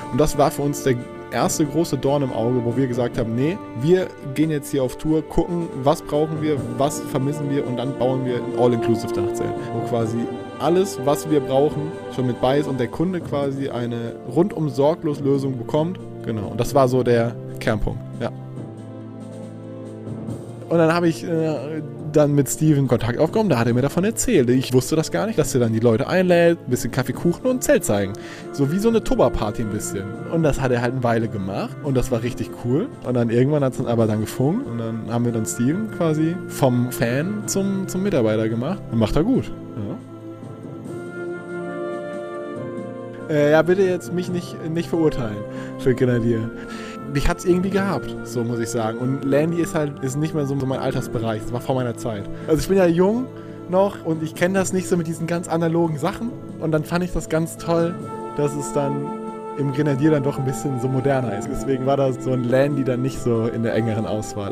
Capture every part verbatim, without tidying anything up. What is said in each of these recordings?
Und das war für uns der erste große Dorn im Auge, wo wir gesagt haben, nee, wir gehen jetzt hier auf Tour, gucken, was brauchen wir, was vermissen wir und dann bauen wir ein All-Inclusive-Dachzelt, wo quasi alles, was wir brauchen, schon mit bei ist und der Kunde quasi eine rundum sorglos Lösung bekommt. Genau, und das war so der Kernpunkt, ja. Und dann habe ich äh, dann mit Steven Kontakt aufgenommen, da hat er mir davon erzählt. Ich wusste das gar nicht, dass er dann die Leute einlädt, ein bisschen Kaffee, Kuchen und ein Zelt zeigen. So wie so eine Tupperparty ein bisschen. Und das hat er halt eine Weile gemacht und das war richtig cool. Und dann irgendwann hat es dann aber dann gefunkt und dann haben wir dann Steven quasi vom Fan zum, zum Mitarbeiter gemacht. Und macht er gut. Ja. Äh, ja, bitte jetzt mich nicht, nicht verurteilen für Grenadier. Mich hat's irgendwie gehabt, so muss ich sagen. Und Landy ist halt ist nicht mehr so, so mein Altersbereich. Das war vor meiner Zeit. Also ich bin ja jung noch und ich kenne das nicht so mit diesen ganz analogen Sachen. Und dann fand ich das ganz toll, dass es dann im Grenadier dann doch ein bisschen so moderner ist. Deswegen war da so ein Landy dann nicht so in der engeren Auswahl.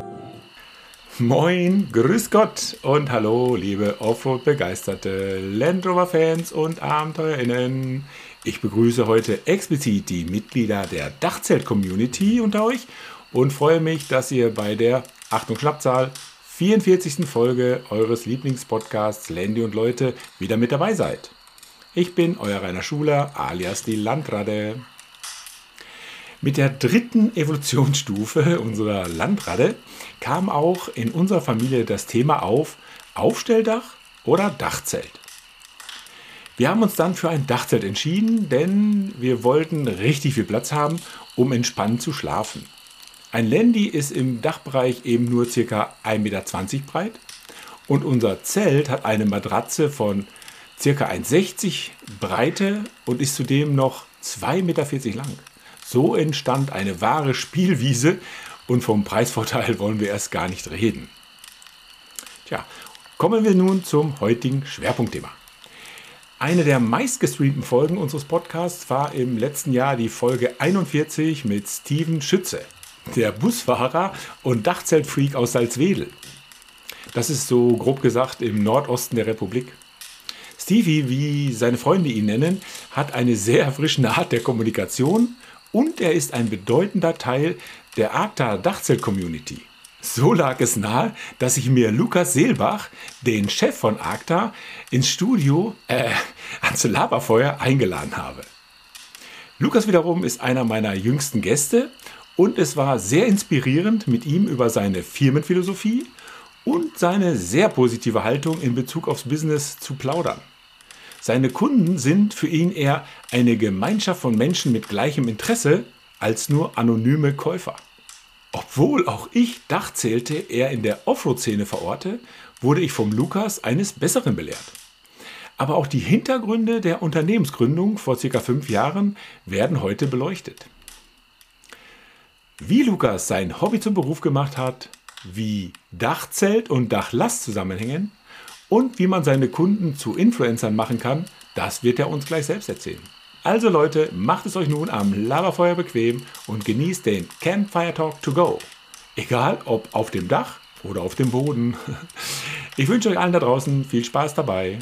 Moin, grüß Gott und hallo, liebe Offroad-begeisterte Land Rover-Fans und AbenteuerInnen. Ich begrüße heute explizit die Mitglieder der Dachzelt-Community unter euch und freue mich, dass ihr bei der, Achtung Schnappzahl, vierundvierzigsten Folge eures Lieblingspodcasts Landy und Leute wieder mit dabei seid. Ich bin euer Rainer Schuler, alias die Landratte. Mit der dritten Evolutionsstufe unserer Landratte kam auch in unserer Familie das Thema auf, Aufstelldach oder Dachzelt. Wir haben uns dann für ein Dachzelt entschieden, denn wir wollten richtig viel Platz haben, um entspannt zu schlafen. Ein Landy ist im Dachbereich eben nur ca. ein Meter zwanzig breit und unser Zelt hat eine Matratze von ca. ein Meter sechzig Breite und ist zudem noch zwei Meter vierzig lang. So entstand eine wahre Spielwiese und vom Preisvorteil wollen wir erst gar nicht reden. Tja, kommen wir nun zum heutigen Schwerpunktthema. Eine der meistgestreamten Folgen unseres Podcasts war im letzten Jahr die Folge einundvierzig mit Steven Schütze, der Busfahrer und Dachzeltfreak aus Salzwedel. Das ist so grob gesagt im Nordosten der Republik. Stevie, wie seine Freunde ihn nennen, hat eine sehr erfrischende Art der Kommunikation und er ist ein bedeutender Teil der Arkta Dachzelt-Community. So lag es nahe, dass ich mir Lukas Seelbach, den Chef von Arkta, ins Studio, äh, ans Laberfeuer eingeladen habe. Lukas wiederum ist einer meiner jüngsten Gäste und es war sehr inspirierend, mit ihm über seine Firmenphilosophie und seine sehr positive Haltung in Bezug aufs Business zu plaudern. Seine Kunden sind für ihn eher eine Gemeinschaft von Menschen mit gleichem Interesse als nur anonyme Käufer. Obwohl auch ich Dachzelte eher in der Offroad-Szene verorte, wurde ich vom Lukas eines Besseren belehrt. Aber auch die Hintergründe der Unternehmensgründung vor circa fünf Jahren werden heute beleuchtet. Wie Lukas sein Hobby zum Beruf gemacht hat, wie Dachzelt und Dachlast zusammenhängen und wie man seine Kunden zu Influencern machen kann, das wird er uns gleich selbst erzählen. Also Leute, macht es euch nun am Lagerfeuer bequem und genießt den Campfire Talk to go. Egal ob auf dem Dach oder auf dem Boden. Ich wünsche euch allen da draußen viel Spaß dabei.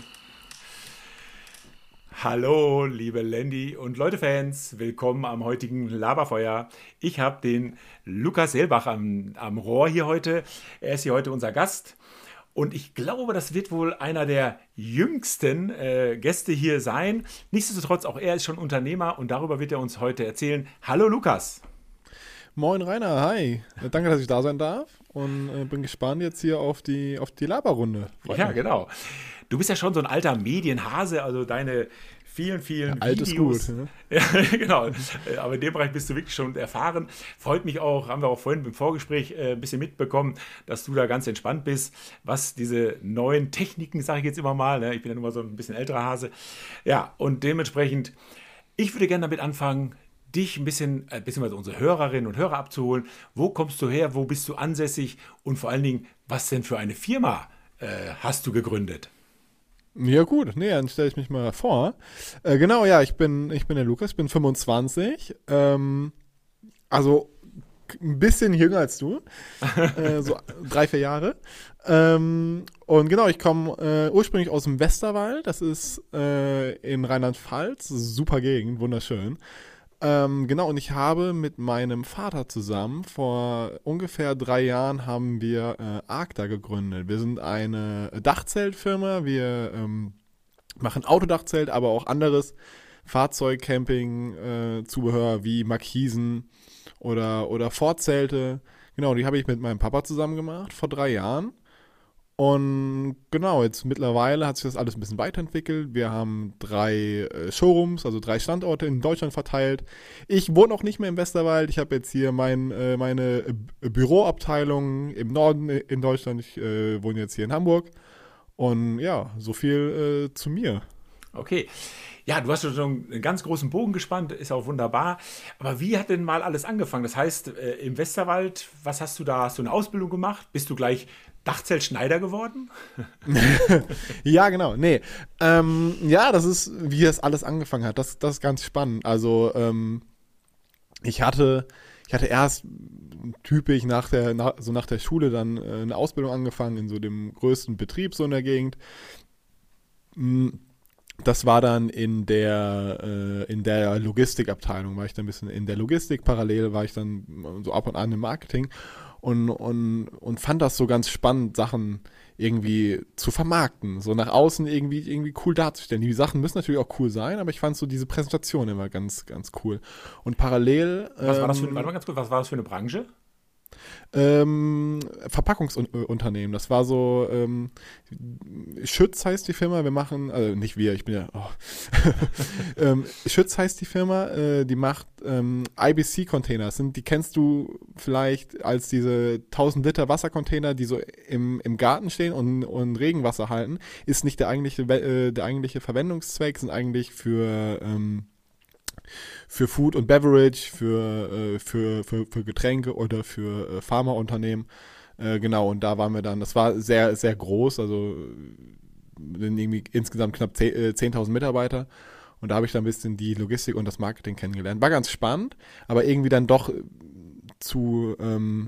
Hallo liebe Landy und Leute-Fans, willkommen am heutigen Laberfeuer. Ich habe den Lukas Seelbach am, am Rohr hier heute. Er ist hier heute unser Gast. Und ich glaube, das wird wohl einer der jüngsten äh, Gäste hier sein. Nichtsdestotrotz, auch er ist schon Unternehmer und darüber wird er uns heute erzählen. Hallo Lukas. Moin Rainer, hi. Danke, dass ich da sein darf und äh, bin gespannt jetzt hier auf die, auf die Laberrunde. Ja, genau. Du bist ja schon so ein alter Medienhase, also deine vielen, vielen ja, alt Videos. Ist gut, ne? Ja, genau. Aber in dem Bereich bist du wirklich schon erfahren. Freut mich auch, haben wir auch vorhin im Vorgespräch äh, ein bisschen mitbekommen, dass du da ganz entspannt bist, was diese neuen Techniken, sage ich jetzt immer mal, ne? Ich bin ja nun mal so ein bisschen älterer Hase. Ja, und dementsprechend, ich würde gerne damit anfangen, dich ein bisschen, äh, beziehungsweise unsere Hörerinnen und Hörer abzuholen. Wo kommst du her? Wo bist du ansässig? Und vor allen Dingen, was denn für eine Firma äh, hast du gegründet? Ja gut, nee, dann stelle ich mich mal vor. Äh, genau, ja, ich bin, ich bin der Lukas, ich bin fünfundzwanzig, ähm, also ein bisschen jünger als du, äh, so drei, vier Jahre. Ähm, und genau, ich komme äh, ursprünglich aus dem Westerwald, das ist äh, in Rheinland-Pfalz, super Gegend, wunderschön. Ähm, genau, und ich habe mit meinem Vater zusammen vor ungefähr drei Jahren haben wir äh, Arcta gegründet. Wir sind eine Dachzeltfirma. Wir ähm, machen Autodachzelt, aber auch anderes Fahrzeugcamping-Zubehör wie Markisen oder, oder Vorzelte. Genau, die habe ich mit meinem Papa zusammen gemacht vor drei Jahren. Und genau, jetzt mittlerweile hat sich das alles ein bisschen weiterentwickelt. Wir haben drei äh, Showrooms, also drei Standorte in Deutschland verteilt. Ich wohne auch nicht mehr im Westerwald. Ich habe jetzt hier mein, äh, meine äh, Büroabteilung im Norden äh, in Deutschland. Ich äh, wohne jetzt hier in Hamburg. Und ja, so viel äh, zu mir. Okay. Ja, du hast schon einen ganz großen Bogen gespannt, ist auch wunderbar. Aber wie hat denn mal alles angefangen? Das heißt, äh, im Westerwald, was hast du da? Hast du eine Ausbildung gemacht? Bist du gleich Dachzeltschneider geworden? Ja, genau. Nee. Ähm, ja, das ist, wie das alles angefangen hat. Das, das ist ganz spannend. Also, ähm, ich hatte, ich hatte erst typisch nach der, nach, so nach der Schule dann äh, eine Ausbildung angefangen in so dem größten Betrieb so in der Gegend. Mm, Das war dann in der, äh, in der Logistikabteilung, war ich dann ein bisschen in der Logistik, parallel war ich dann so ab und an im Marketing und, und, und fand das so ganz spannend, Sachen irgendwie zu vermarkten, so nach außen irgendwie, irgendwie cool darzustellen. Die Sachen müssen natürlich auch cool sein, aber ich fand so diese Präsentation immer ganz, ganz cool. Und parallel Was war das für, ähm, warte mal ganz kurz, was war das für eine Branche? Ähm, Verpackungsunternehmen. Das war so, ähm, Schütz heißt die Firma. Wir machen, also nicht wir, ich bin ja, oh. ähm, Schütz heißt die Firma, äh, die macht ähm, I B C-Container. Die kennst du vielleicht als diese tausend Liter Wassercontainer, die so im, im Garten stehen und, und Regenwasser halten. Ist nicht der eigentliche, äh, der eigentliche Verwendungszweck, sind eigentlich für, ähm, für Food und Beverage, für, äh, für, für, für Getränke oder für äh, Pharmaunternehmen. Äh, genau, und da waren wir dann, das war sehr, sehr groß, also sind irgendwie insgesamt knapp zehntausend Mitarbeiter. Und da habe ich dann ein bisschen die Logistik und das Marketing kennengelernt. War ganz spannend, aber irgendwie dann doch zu, ähm,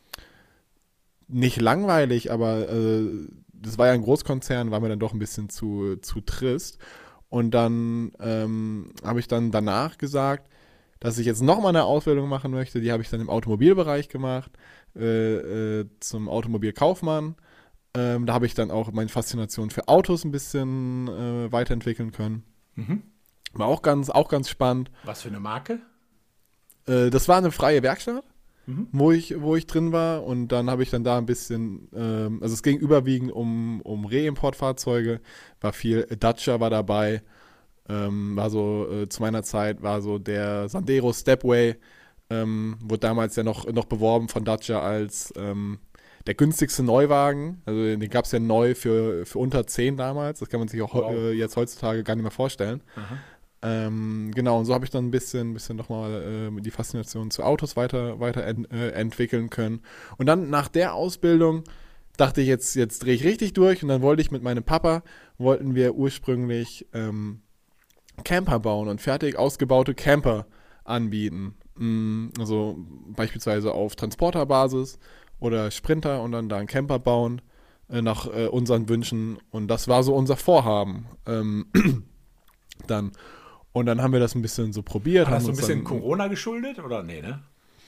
nicht langweilig, aber äh, das war ja ein Großkonzern, war mir dann doch ein bisschen zu, zu trist. Und dann ähm, habe ich dann danach gesagt, dass ich jetzt nochmal eine Ausbildung machen möchte. Die habe ich dann im Automobilbereich gemacht, äh, äh, zum Automobilkaufmann. Ähm, da habe ich dann auch meine Faszination für Autos ein bisschen äh, weiterentwickeln können. Mhm. War auch ganz, auch ganz spannend. Was für eine Marke? Äh, das war eine freie Werkstatt, Mhm. wo ich, wo ich drin war. Und dann habe ich dann da ein bisschen, ähm, also es ging überwiegend um, um Reimportfahrzeuge, war viel, Dacia war dabei, ähm, war so, äh, zu meiner Zeit war so der Sandero Stepway, ähm, wurde damals ja noch, noch beworben von Dacia als ähm, der günstigste Neuwagen. Also den gab es ja neu für, für unter zehn damals. Das kann man sich auch Wow. äh, jetzt heutzutage gar nicht mehr vorstellen. Aha. Ähm, genau, und so habe ich dann ein bisschen, bisschen nochmal äh, die Faszination zu Autos weiter, weiter ent, äh, entwickeln können. Und dann nach der Ausbildung dachte ich, jetzt, jetzt drehe ich richtig durch. Und dann wollte ich mit meinem Papa, wollten wir ursprünglich ähm, Camper bauen und fertig ausgebaute Camper anbieten. Mm, also beispielsweise auf Transporterbasis oder Sprinter und dann da einen Camper bauen äh, nach äh, unseren Wünschen. Und das war so unser Vorhaben. Ähm, dann Und dann haben wir das ein bisschen so probiert. War das haben so ein uns bisschen dann, Corona geschuldet oder nee, ne?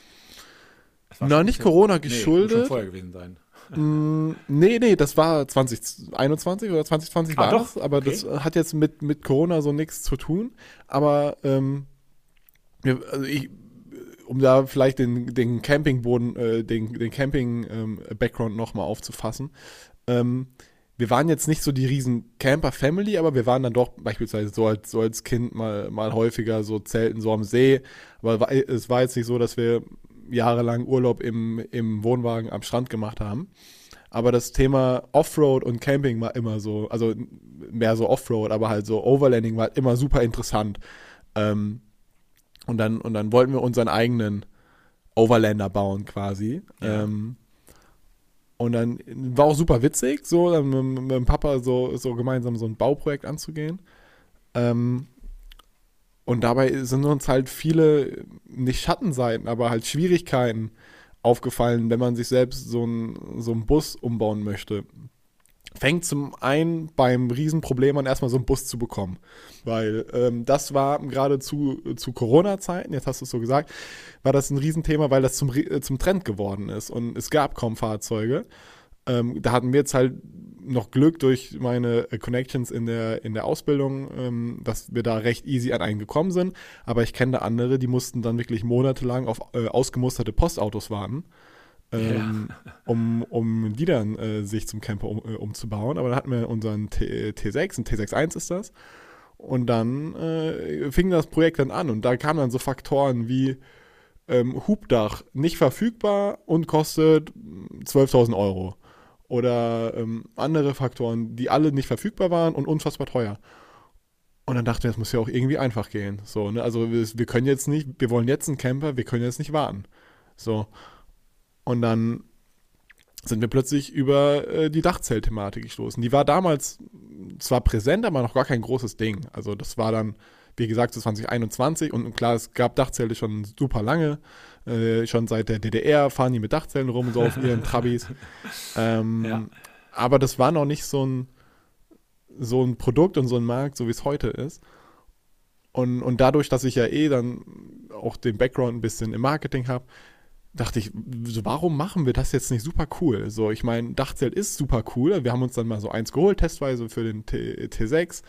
Das war Na, schon ein nicht bisschen- Corona Nee, geschuldet. muss schon vorher gewesen sein. Mm, nee, nee, das war zwanzig einundzwanzig oder zwanzig zwanzig Ah, war doch? das, aber Okay. das hat jetzt mit, mit Corona so nichts zu tun. Aber ähm, wir- also ich, um da vielleicht den, den Campingboden, äh, den, den Camping-Background nochmal aufzufassen, ähm, wir waren jetzt nicht so die riesen Camper-Family, aber wir waren dann doch beispielsweise so als, so als Kind mal, mal häufiger so Zelten, so am See. Aber wa- es war jetzt nicht so, dass wir jahrelang Urlaub im, im Wohnwagen am Strand gemacht haben. Aber das Thema Offroad und Camping war immer so, also mehr so Offroad, aber halt so Overlanding war halt immer super interessant. Ähm, und, dann, und dann wollten wir unseren eigenen Overlander bauen quasi. Ja. Ähm, und dann war auch super witzig, so dann mit, mit dem Papa so, so gemeinsam so ein Bauprojekt anzugehen. Ähm, und dabei sind uns halt viele, nicht Schattenseiten, aber halt Schwierigkeiten aufgefallen, wenn man sich selbst so einen so einen Bus umbauen möchte. fängt zum einen beim Riesenproblem an, erstmal so einen Bus zu bekommen. Weil ähm, das war gerade zu, zu Corona-Zeiten, jetzt hast du es so gesagt, war das ein Riesenthema, weil das zum, zum Trend geworden ist und es gab kaum Fahrzeuge. Ähm, da hatten wir jetzt halt noch Glück durch meine Connections in der, in der Ausbildung, ähm, dass wir da recht easy an einen gekommen sind. Aber ich kenne da andere, die mussten dann wirklich monatelang auf äh, ausgemusterte Postautos warten. Ähm, ja. um, um die dann äh, sich zum Camper um, äh, umzubauen. Aber dann hatten wir unseren T- T6, ein T sechs eins ist das. Und dann äh, fing das Projekt dann an und da kamen dann so Faktoren wie ähm, Hubdach nicht verfügbar und kostet zwölftausend Euro. Oder ähm, andere Faktoren, die alle nicht verfügbar waren und unfassbar teuer. Und dann dachten wir, das muss ja auch irgendwie einfach gehen. So, ne? Also wir, wir können jetzt nicht, wir wollen jetzt einen Camper, wir können jetzt nicht warten. So. Und dann sind wir plötzlich über äh, die Dachzelt-Thematik gestoßen. Die war damals zwar präsent, aber noch gar kein großes Ding. Also das war dann, wie gesagt, so zwanzig einundzwanzig und klar, es gab Dachzelte schon super lange. Äh, schon seit der D D R fahren die mit Dachzelten rum, so auf ihren Trabis. Ähm, ja. Aber das war noch nicht so ein, so ein Produkt und so ein Markt, so wie es heute ist. Und, und dadurch, dass ich ja eh dann auch den Background ein bisschen im Marketing habe, dachte ich, so, warum machen wir das jetzt nicht super cool? So, ich meine, Dachzelt ist super cool. Wir haben uns dann mal so eins geholt, testweise für den T- T6.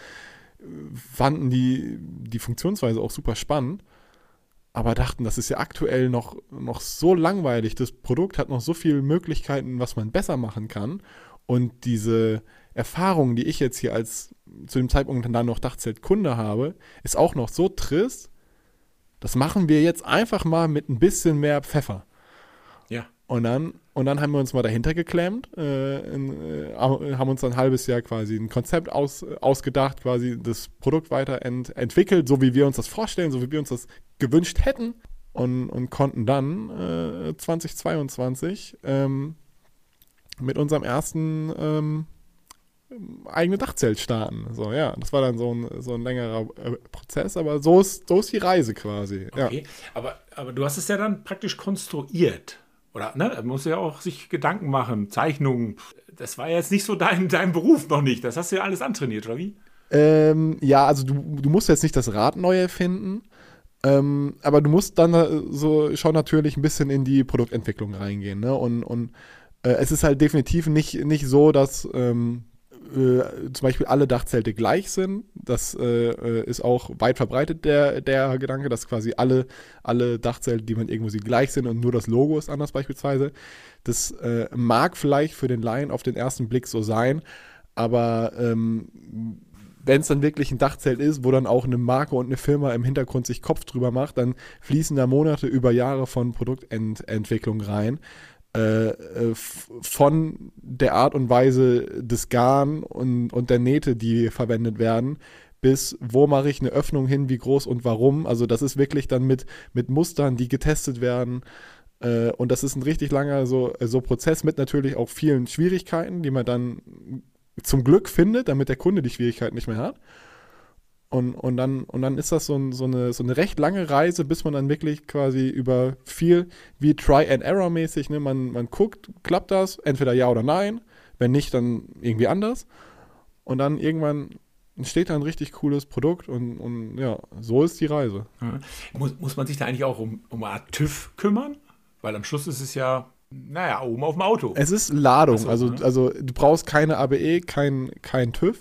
Fanden die, die Funktionsweise auch super spannend. Aber dachten, das ist ja aktuell noch, noch so langweilig. Das Produkt hat noch so viele Möglichkeiten, was man besser machen kann. Und diese Erfahrung, die ich jetzt hier als zu dem Zeitpunkt dann noch Dachzeltkunde habe, ist auch noch so trist. Das machen wir jetzt einfach mal mit ein bisschen mehr Pfeffer. Ja. Und dann, und dann haben wir uns mal dahinter geklemmt, äh, in, äh, haben uns dann ein halbes Jahr quasi ein Konzept aus, ausgedacht, quasi das Produkt weiter ent, entwickelt, so wie wir uns das vorstellen, so wie wir uns das gewünscht hätten und, und konnten dann äh, zwanzig zweiundzwanzig ähm, mit unserem ersten ähm, eigene Dachzelt starten. So, ja, das war dann so ein, so ein längerer äh, Prozess, aber so ist, so ist die Reise quasi. Okay, ja. aber, aber du hast es ja dann praktisch konstruiert. Oder, ne, da muss ja auch sich Gedanken machen, Zeichnungen. Das war jetzt nicht so dein, dein Beruf noch nicht. Das hast du ja alles antrainiert, oder wie? Ähm, ja, also du, du musst jetzt nicht das Rad neu erfinden, ähm, aber du musst dann äh, so schon natürlich ein bisschen in die Produktentwicklung reingehen. Ne? Und, und äh, es ist halt definitiv nicht, nicht so, dass ähm, äh, zum Beispiel alle Dachzelte gleich sind. Das äh, ist auch weit verbreitet, der, der Gedanke, dass quasi alle, alle Dachzelte, die man irgendwo sieht, gleich sind und nur das Logo ist anders beispielsweise. Das äh, mag vielleicht für den Laien auf den ersten Blick so sein, aber ähm, wenn es dann wirklich ein Dachzelt ist, wo dann auch eine Marke und eine Firma im Hintergrund sich Kopf drüber macht, dann fließen da Monate über Jahre von Produktentwicklung rein. Äh, f- von der Art und Weise des Garn und, und der Nähte, die verwendet werden, bis wo mache ich eine Öffnung hin, wie groß und warum. Also das ist wirklich dann mit, mit Mustern, die getestet werden. Äh, und das ist ein richtig langer so, so Prozess mit natürlich auch vielen Schwierigkeiten, die man dann zum Glück findet, damit der Kunde die Schwierigkeiten nicht mehr hat. Und, und, dann, und dann ist das so, ein, so, eine, so eine recht lange Reise, bis man dann wirklich quasi über viel wie Try-and-Error-mäßig, ne, man, man guckt, klappt das, entweder ja oder nein, wenn nicht, dann irgendwie anders. Und dann irgendwann entsteht da ein richtig cooles Produkt und, und ja, so ist die Reise. Ja. Muss, muss man sich da eigentlich auch um, um eine Art TÜV kümmern? Weil am Schluss ist es ja, naja, oben auf dem Auto. Es ist Ladung, so, also, ne? also du brauchst keine A B E, kein, kein TÜV.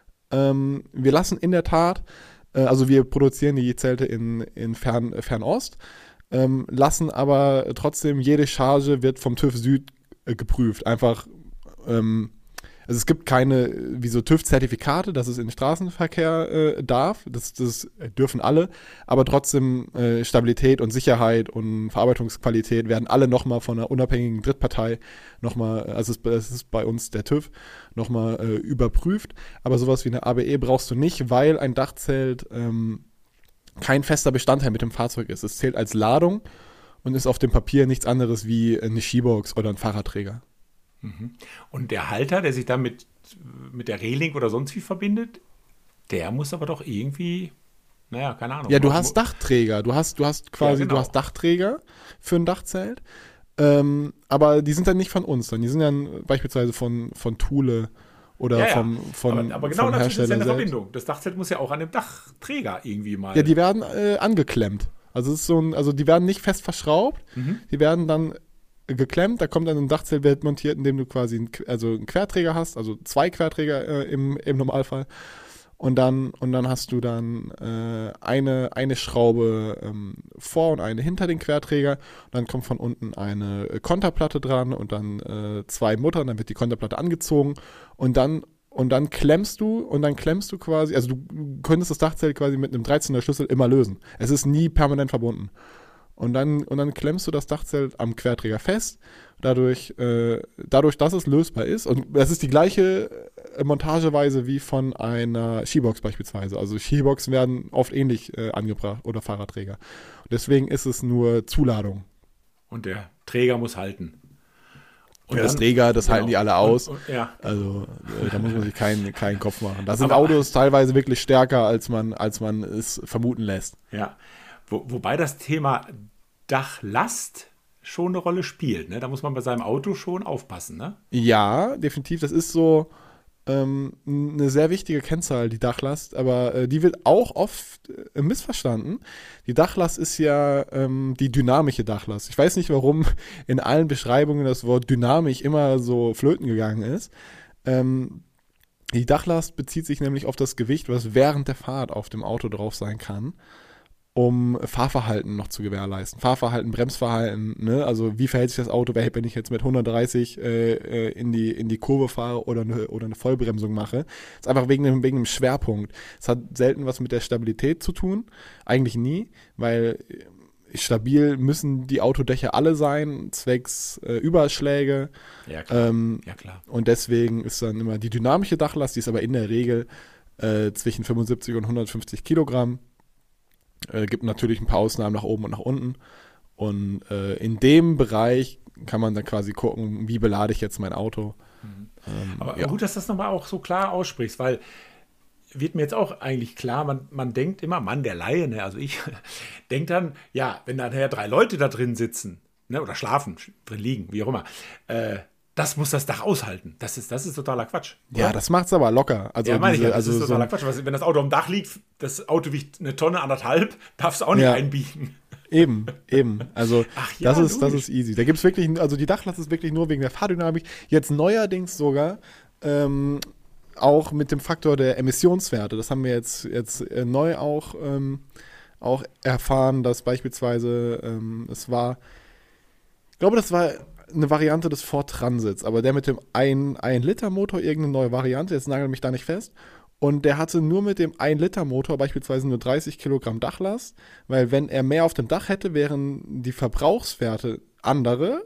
Ähm, wir lassen in der Tat, äh, also wir produzieren die Zelte in, in Fern, Fernost, ähm, lassen aber trotzdem, jede Charge wird vom TÜV Süd äh, geprüft. Einfach, ähm, also es gibt keine, wie so TÜV-Zertifikate, dass es in den Straßenverkehr äh, darf, das, das dürfen alle, aber trotzdem äh, Stabilität und Sicherheit und Verarbeitungsqualität werden alle nochmal von einer unabhängigen Drittpartei nochmal, also es ist bei uns der TÜV, nochmal äh, überprüft, aber sowas wie eine A B E brauchst du nicht, weil ein Dachzelt ähm, kein fester Bestandteil mit dem Fahrzeug ist. Es zählt als Ladung und ist auf dem Papier nichts anderes wie eine Skibox oder ein Fahrradträger. Und der Halter, der sich dann mit, mit der Reling oder sonst wie verbindet, der muss aber doch irgendwie, naja, keine Ahnung. Ja, du hast Dachträger. Du hast, du hast quasi, ja, genau. Du hast Dachträger für ein Dachzelt. Ähm, aber die sind dann nicht von uns. Dann. Die sind dann beispielsweise von, von Thule oder Ja, ja. vom, von, aber, aber genau vom dazu ist ja Hersteller eine selbst. Verbindung. Das Dachzelt muss ja auch an dem Dachträger irgendwie mal. Ja, die werden äh, angeklemmt. Also es ist so ein, also die werden nicht fest verschraubt, Mhm. die werden dann geklemmt, da kommt dann ein Dachzelt montiert, indem du quasi einen, also einen Querträger hast, also zwei Querträger äh, im, im Normalfall. Und dann, und dann hast du dann äh, eine, eine Schraube ähm, vor und eine hinter den Querträger. Und dann kommt von unten eine äh, Konterplatte dran und dann äh, zwei Muttern, dann wird die Konterplatte angezogen und dann Und dann klemmst du und dann klemmst du quasi, also du könntest das Dachzelt quasi mit einem dreizehner Schlüssel immer lösen. Es ist nie permanent verbunden. Und dann, und dann klemmst du das Dachzelt am Querträger fest, dadurch, äh, dadurch, dass es lösbar ist. Und das ist die gleiche äh, Montageweise wie von einer Skibox beispielsweise. Also Skiboxen werden oft ähnlich äh, angebracht oder Fahrradträger. Und deswegen ist es nur Zuladung. Und der Träger muss halten. Und ja, das dann- Träger, das genau. halten die alle aus. Und, und, ja. Also äh, da muss man sich keinen, keinen Kopf machen. Da sind Aber- Autos teilweise wirklich stärker, als man, als man es vermuten lässt. Ja, Wo, wobei das Thema Dachlast schon eine Rolle spielt. Ne? Da muss man bei seinem Auto schon aufpassen. Ne? Ja, definitiv. Das ist so ähm, eine sehr wichtige Kennzahl, die Dachlast. Aber äh, die wird auch oft äh, missverstanden. Die Dachlast ist ja ähm, die dynamische Dachlast. Ich weiß nicht, warum in allen Beschreibungen das Wort dynamisch immer so flöten gegangen ist. Ähm, die Dachlast bezieht sich nämlich auf das Gewicht, was während der Fahrt auf dem Auto drauf sein kann, um Fahrverhalten noch zu gewährleisten. Fahrverhalten, Bremsverhalten, ne? Also wie verhält sich das Auto, wenn ich jetzt mit hundertdreißig äh, in, die, in die Kurve fahre oder eine, oder eine Vollbremsung mache. Das ist einfach wegen dem, wegen dem Schwerpunkt. Es hat selten was mit der Stabilität zu tun, eigentlich nie, weil stabil müssen die Autodächer alle sein, zwecks äh, Überschläge. Ja, klar. Ähm, ja, klar. und deswegen ist dann immer die dynamische Dachlast, die ist aber in der Regel äh, zwischen fünfundsiebzig und hundertfünfzig Kilogramm. Äh, gibt natürlich ein paar Ausnahmen nach oben und nach unten. Und äh, in dem Bereich kann man dann quasi gucken, wie belade ich jetzt mein Auto. Mhm. Ähm, Aber ja. gut, dass du das nochmal auch so klar aussprichst, weil wird mir jetzt auch eigentlich klar, man, man denkt immer, Mann, der Laie, ne, also ich, denkt dann, ja, wenn dann nachher drei Leute da drin sitzen, ne, oder schlafen, drin liegen, wie auch immer, äh, das muss das Dach aushalten. Das ist, das ist totaler Quatsch. Oder? Ja, das macht's aber locker. Also ja, meine ich diese, ja, das also ist so totaler ein, Quatsch. Was, wenn das Auto am Dach liegt, das Auto wiegt eine Tonne, anderthalb, darfst du auch nicht Ja. einbiegen. Eben, eben. Also Ach ja, das ist, das logisch. ist easy. Da gibt's wirklich, also die Dachlast ist wirklich nur wegen der Fahrdynamik. Jetzt neuerdings sogar ähm, auch mit dem Faktor der Emissionswerte. Das haben wir jetzt, jetzt äh, neu auch, ähm, auch erfahren, dass beispielsweise ähm, es war, ich glaube, das war eine Variante des Ford Transits, aber der mit dem ein Liter Motor, irgendeine neue Variante, jetzt nagelt mich da nicht fest. Und der hatte nur mit dem ein Liter Motor beispielsweise nur dreißig Kilogramm Dachlast, weil wenn er mehr auf dem Dach hätte, wären die Verbrauchswerte andere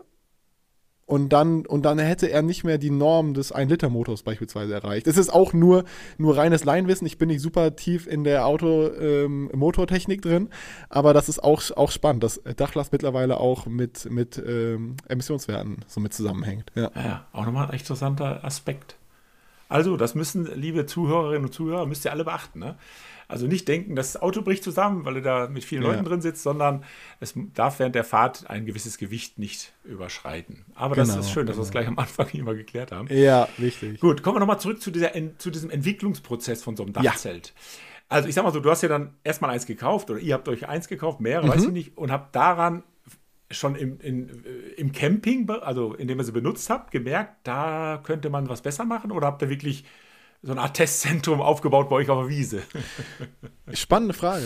und dann, und dann hätte er nicht mehr die Norm des ein Liter Motors beispielsweise erreicht. Es ist auch nur, nur reines Laienwissen, ich bin nicht super tief in der Auto-Motortechnik drin, aber das ist auch, auch spannend, dass Dachlast mittlerweile auch mit, mit ähm, Emissionswerten so mit zusammenhängt. Ja. Ja, auch nochmal ein echt interessanter Aspekt. Also, das müssen, liebe Zuhörerinnen und Zuhörer, müsst ihr alle beachten. Ne? Also nicht denken, das Auto bricht zusammen, weil du da mit vielen Ja. Leuten drin sitzt, sondern es darf während der Fahrt ein gewisses Gewicht nicht überschreiten. Aber das Genau, ist schön, dass wir es genau. gleich am Anfang hier mal geklärt haben. Ja, richtig. Gut, kommen wir nochmal zurück zu, dieser, zu diesem Entwicklungsprozess von so einem Dachzelt. Also ich sag mal so, du hast ja dann erstmal eins gekauft oder ihr habt euch eins gekauft, mehrere, weiß ich nicht, und habt daran schon im, in, im Camping, also indem ihr sie benutzt habt, gemerkt, da könnte man was besser machen? Oder habt ihr wirklich so eine Art Testzentrum aufgebaut bei euch auf der Wiese? Spannende Frage.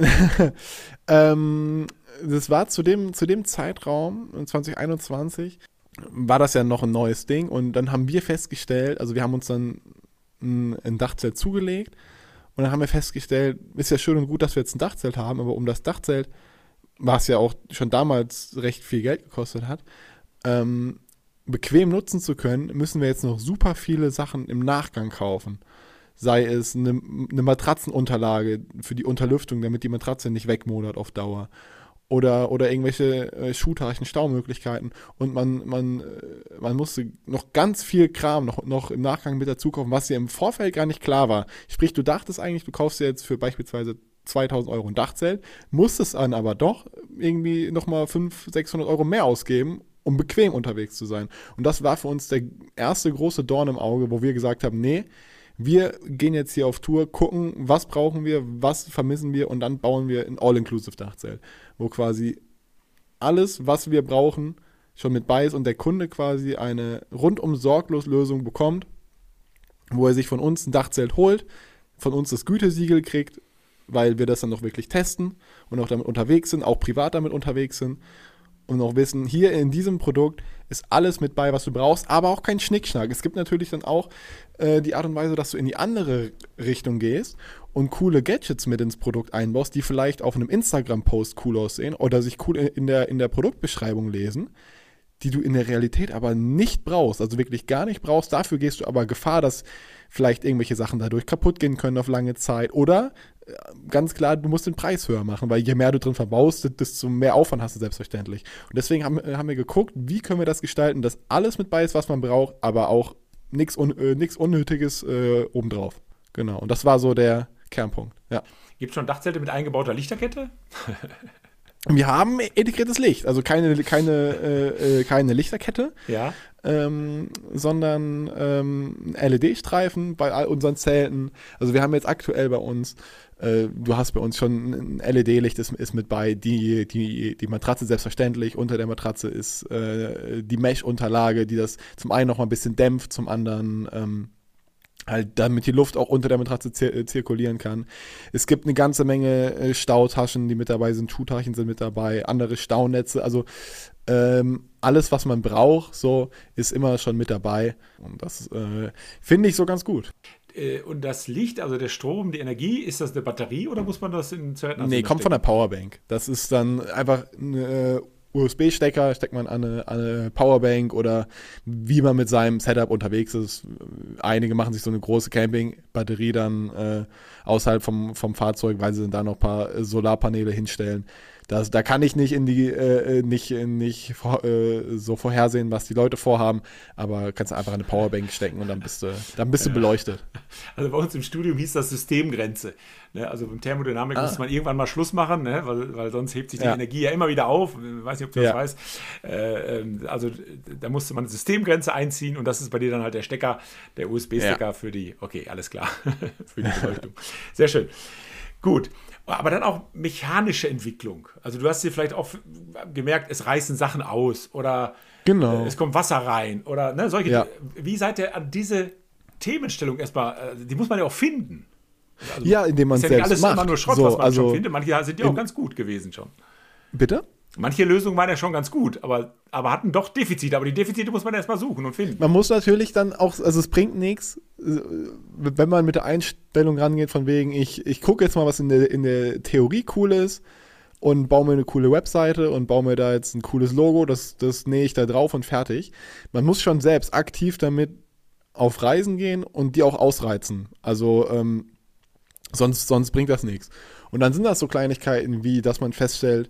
ähm, das war zu dem, zu dem Zeitraum, zwanzig einundzwanzig, war das ja noch ein neues Ding und dann haben wir festgestellt, also wir haben uns dann ein, ein Dachzelt zugelegt und dann haben wir festgestellt, ist ja schön und gut, dass wir jetzt ein Dachzelt haben, aber um das Dachzelt, was ja auch schon damals recht viel Geld gekostet hat, ähm, bequem nutzen zu können, müssen wir jetzt noch super viele Sachen im Nachgang kaufen. Sei es eine, eine Matratzenunterlage für die Unterlüftung, damit die Matratze nicht wegmodert auf Dauer. Oder, oder irgendwelche äh, Schuhtaschen, Staumöglichkeiten. Und man, man, äh, man musste noch ganz viel Kram noch, noch im Nachgang mit dazu kaufen, was dir im Vorfeld gar nicht klar war. Sprich, du dachtest eigentlich, du kaufst dir jetzt für beispielsweise zweitausend Euro ein Dachzelt, musstest dann aber doch irgendwie nochmal fünfhundert, sechshundert Euro mehr ausgeben, um bequem unterwegs zu sein. Und das war für uns der erste große Dorn im Auge, wo wir gesagt haben, nee, wir gehen jetzt hier auf Tour, gucken, was brauchen wir, was vermissen wir und dann bauen wir ein All-Inclusive-Dachzelt, wo quasi alles, was wir brauchen, schon mit bei ist und der Kunde quasi eine rundum sorglos Lösung bekommt, wo er sich von uns ein Dachzelt holt, von uns das Gütesiegel kriegt, weil wir das dann noch wirklich testen und auch damit unterwegs sind, auch privat damit unterwegs sind und auch wissen, hier in diesem Produkt ist alles mit bei, was du brauchst, aber auch kein Schnickschnack. Es gibt natürlich dann auch äh, die Art und Weise, dass du in die andere Richtung gehst und coole Gadgets mit ins Produkt einbaust, die vielleicht auf einem Instagram-Post cool aussehen oder sich cool in der, in der Produktbeschreibung lesen, die du in der Realität aber nicht brauchst, also wirklich gar nicht brauchst. Dafür gehst du aber Gefahr, dass vielleicht irgendwelche Sachen dadurch kaputt gehen können auf lange Zeit. Oder äh, ganz klar, du musst den Preis höher machen, weil je mehr du drin verbaust, desto mehr Aufwand hast du selbstverständlich. Und deswegen haben, haben wir geguckt, wie können wir das gestalten, dass alles mit bei ist, was man braucht, aber auch nichts un, äh, nix Unnötiges äh, obendrauf. Genau, und das war so der Kernpunkt. Ja. Gibt es schon Dachzelte mit eingebauter Lichterkette? Wir haben integriertes Licht, also keine, keine, äh, keine Lichterkette, ja. ähm, sondern ähm, L E D-Streifen bei all unseren Zelten. Also wir haben jetzt aktuell bei uns, äh, du hast bei uns schon ein L E D-Licht ist, ist mit bei, die, die, die Matratze selbstverständlich, unter der Matratze ist äh, die Mesh-Unterlage, die das zum einen noch mal ein bisschen dämpft, zum anderen ähm, halt damit die Luft auch unter der Matratze zir- zirkulieren kann. Es gibt eine ganze Menge äh, Stautaschen, die mit dabei sind, Schuhtaschen sind mit dabei, andere Staunetze, also ähm, alles, was man braucht, so ist immer schon mit dabei und das äh, finde ich so ganz gut. Äh, und das Licht, also der Strom, die Energie, ist das eine Batterie oder muss man das in Zelten? Nee, kommt von der Powerbank. Das ist dann einfach eine U S B-Stecker, steckt man an eine, an eine Powerbank oder wie man mit seinem Setup unterwegs ist. Einige machen sich so eine große Camping-Batterie dann äh, außerhalb vom, vom Fahrzeug, weil sie dann da noch ein paar Solarpaneele hinstellen. Das, da kann ich nicht in die äh, nicht, nicht vor, äh, so vorhersehen, was die Leute vorhaben, aber kannst du einfach eine Powerbank stecken und dann bist du, dann bist du beleuchtet. Also bei uns im Studium hieß das Systemgrenze. Ne? Also beim Thermodynamik ah. musste man irgendwann mal Schluss machen, ne? weil, weil sonst hebt sich die ja. Energie ja immer wieder auf. Ich weiß nicht, ob du das ja. weißt. Äh, also da musste man eine Systemgrenze einziehen und das ist bei dir dann halt der Stecker, der U S B-Stecker ja. für die, okay, alles klar, für die Beleuchtung. Sehr schön. Gut. Aber dann auch mechanische Entwicklung. Also du hast dir vielleicht auch gemerkt, es reißen Sachen aus oder genau. es kommt Wasser rein oder ne, solche. Ja. Wie seid ihr an diese Themenstellung erstmal, die muss man ja auch finden. Also, ja, indem man es ja selbst alles macht. Immer nur Schrott, so, was man also schon findet. Manche sind ja auch ganz gut gewesen schon. Bitte? Manche Lösungen waren ja schon ganz gut, aber, aber hatten doch Defizite. Aber die Defizite muss man erstmal suchen und finden. Man muss natürlich dann auch, also es bringt nichts, wenn man mit der Einstellung rangeht, von wegen, ich, ich gucke jetzt mal, was in der, in der Theorie cool ist und baue mir eine coole Webseite und baue mir da jetzt ein cooles Logo, das, das nähe ich da drauf und fertig. Man muss schon selbst aktiv damit auf Reisen gehen und die auch ausreizen. Also ähm, sonst, sonst bringt das nichts. Und dann sind das so Kleinigkeiten wie, dass man feststellt,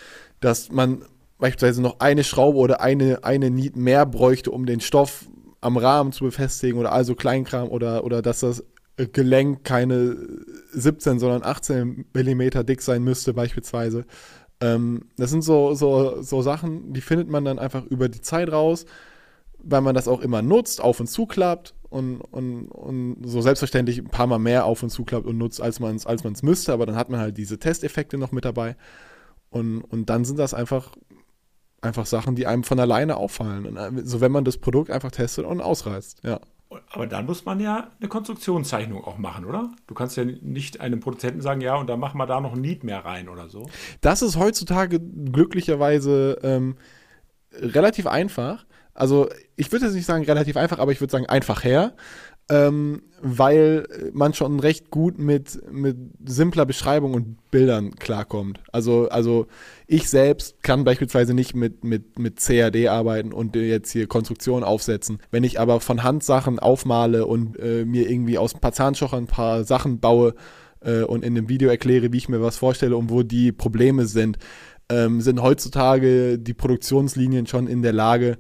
dass man beispielsweise noch eine Schraube oder eine, eine Niet mehr bräuchte, um den Stoff am Rahmen zu befestigen oder also Kleinkram oder, oder dass das Gelenk keine siebzehn, sondern achtzehn Millimeter dick sein müsste beispielsweise. Ähm, das sind so, so, so Sachen, die findet man dann einfach über die Zeit raus, weil man das auch immer nutzt, auf und zuklappt und, und, und so selbstverständlich ein paar Mal mehr auf und zuklappt und nutzt, als man es als man's müsste, aber dann hat man halt diese Testeffekte noch mit dabei. Und, und dann sind das einfach, einfach Sachen, die einem von alleine auffallen. Und so, wenn man das Produkt einfach testet und ausreizt, ja. Aber dann muss man ja eine Konstruktionszeichnung auch machen, oder? Du kannst ja nicht einem Produzenten sagen, ja, und dann machen wir da noch ein Niet mehr rein oder so. Das ist heutzutage glücklicherweise ähm, relativ einfach. Also ich würde jetzt nicht sagen relativ einfach, aber ich würde sagen einfach her. Ähm, weil man schon recht gut mit, mit simpler Beschreibung und Bildern klarkommt. Also, also ich selbst kann beispielsweise nicht mit, mit, mit C A D arbeiten und jetzt hier Konstruktionen aufsetzen. Wenn ich aber von Hand Sachen aufmale und äh, mir irgendwie aus ein paar Zahnstochern ein paar Sachen baue äh, und in einem Video erkläre, wie ich mir was vorstelle und wo die Probleme sind, ähm, sind heutzutage die Produktionslinien schon in der Lage,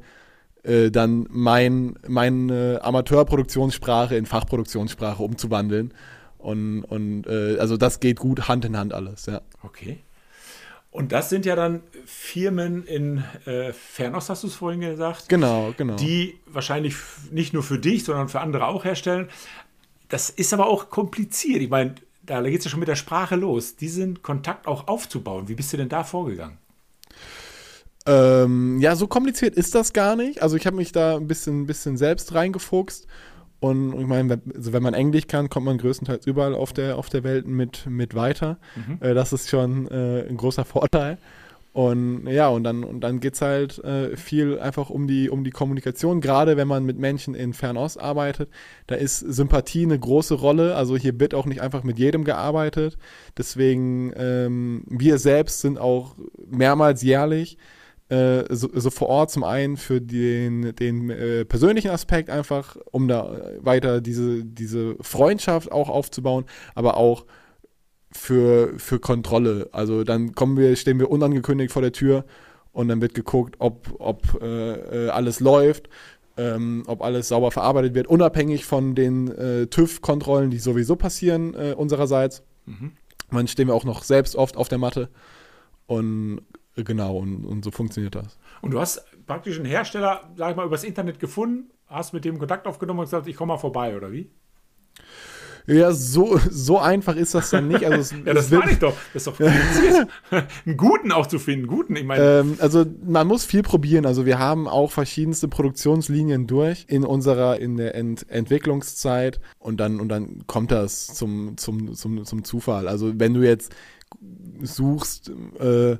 dann mein, meine Amateurproduktionssprache in Fachproduktionssprache umzuwandeln. Und, und äh, also das geht gut Hand in Hand alles, ja. Okay. Und das sind ja dann Firmen in äh, Fernost, hast du es vorhin gesagt? Genau, genau. Die wahrscheinlich nicht nur für dich, sondern für andere auch herstellen. Das ist aber auch kompliziert. Ich meine, da geht es ja schon mit der Sprache los, diesen Kontakt auch aufzubauen. Wie bist du denn da vorgegangen? Ähm, ja, so kompliziert ist das gar nicht. Also ich habe mich da ein bisschen, bisschen selbst reingefuchst. Und ich meine, also wenn man Englisch kann, kommt man größtenteils überall auf der, auf der Welt mit, mit weiter. Mhm. Äh, das ist schon äh, ein großer Vorteil. Und ja, und dann, und dann geht es halt äh, viel einfach um die, um die Kommunikation, gerade wenn man mit Menschen in Fernost arbeitet. Da ist Sympathie eine große Rolle. Also hier wird auch nicht einfach mit jedem gearbeitet. Deswegen, ähm, wir selbst sind auch mehrmals jährlich Äh, so, so vor Ort, zum einen für den, den äh, persönlichen Aspekt einfach, um da weiter diese, diese Freundschaft auch aufzubauen, aber auch für, für Kontrolle. Also dann kommen wir, stehen wir unangekündigt vor der Tür und dann wird geguckt, ob, ob äh, alles läuft, ähm, ob alles sauber verarbeitet wird, unabhängig von den äh, TÜV-Kontrollen, die sowieso passieren äh, unsererseits. Mhm. Dann stehen wir auch noch selbst oft auf der Matte und genau, und, und so funktioniert das. Und du hast praktisch einen Hersteller, sag ich mal, übers Internet gefunden, hast mit dem Kontakt aufgenommen und gesagt, ich komme mal vorbei, oder wie? Ja, so, so einfach ist das dann nicht. Also es, ja, das meine ich doch. Das ist doch kompliziert. Einen guten auch zu finden. Guten, ich meine. Ähm, also man muss viel probieren. Also wir haben auch verschiedenste Produktionslinien durch in unserer, in der Ent- Entwicklungszeit und dann, und dann kommt das zum, zum, zum, zum Zufall. Also wenn du jetzt suchst, äh,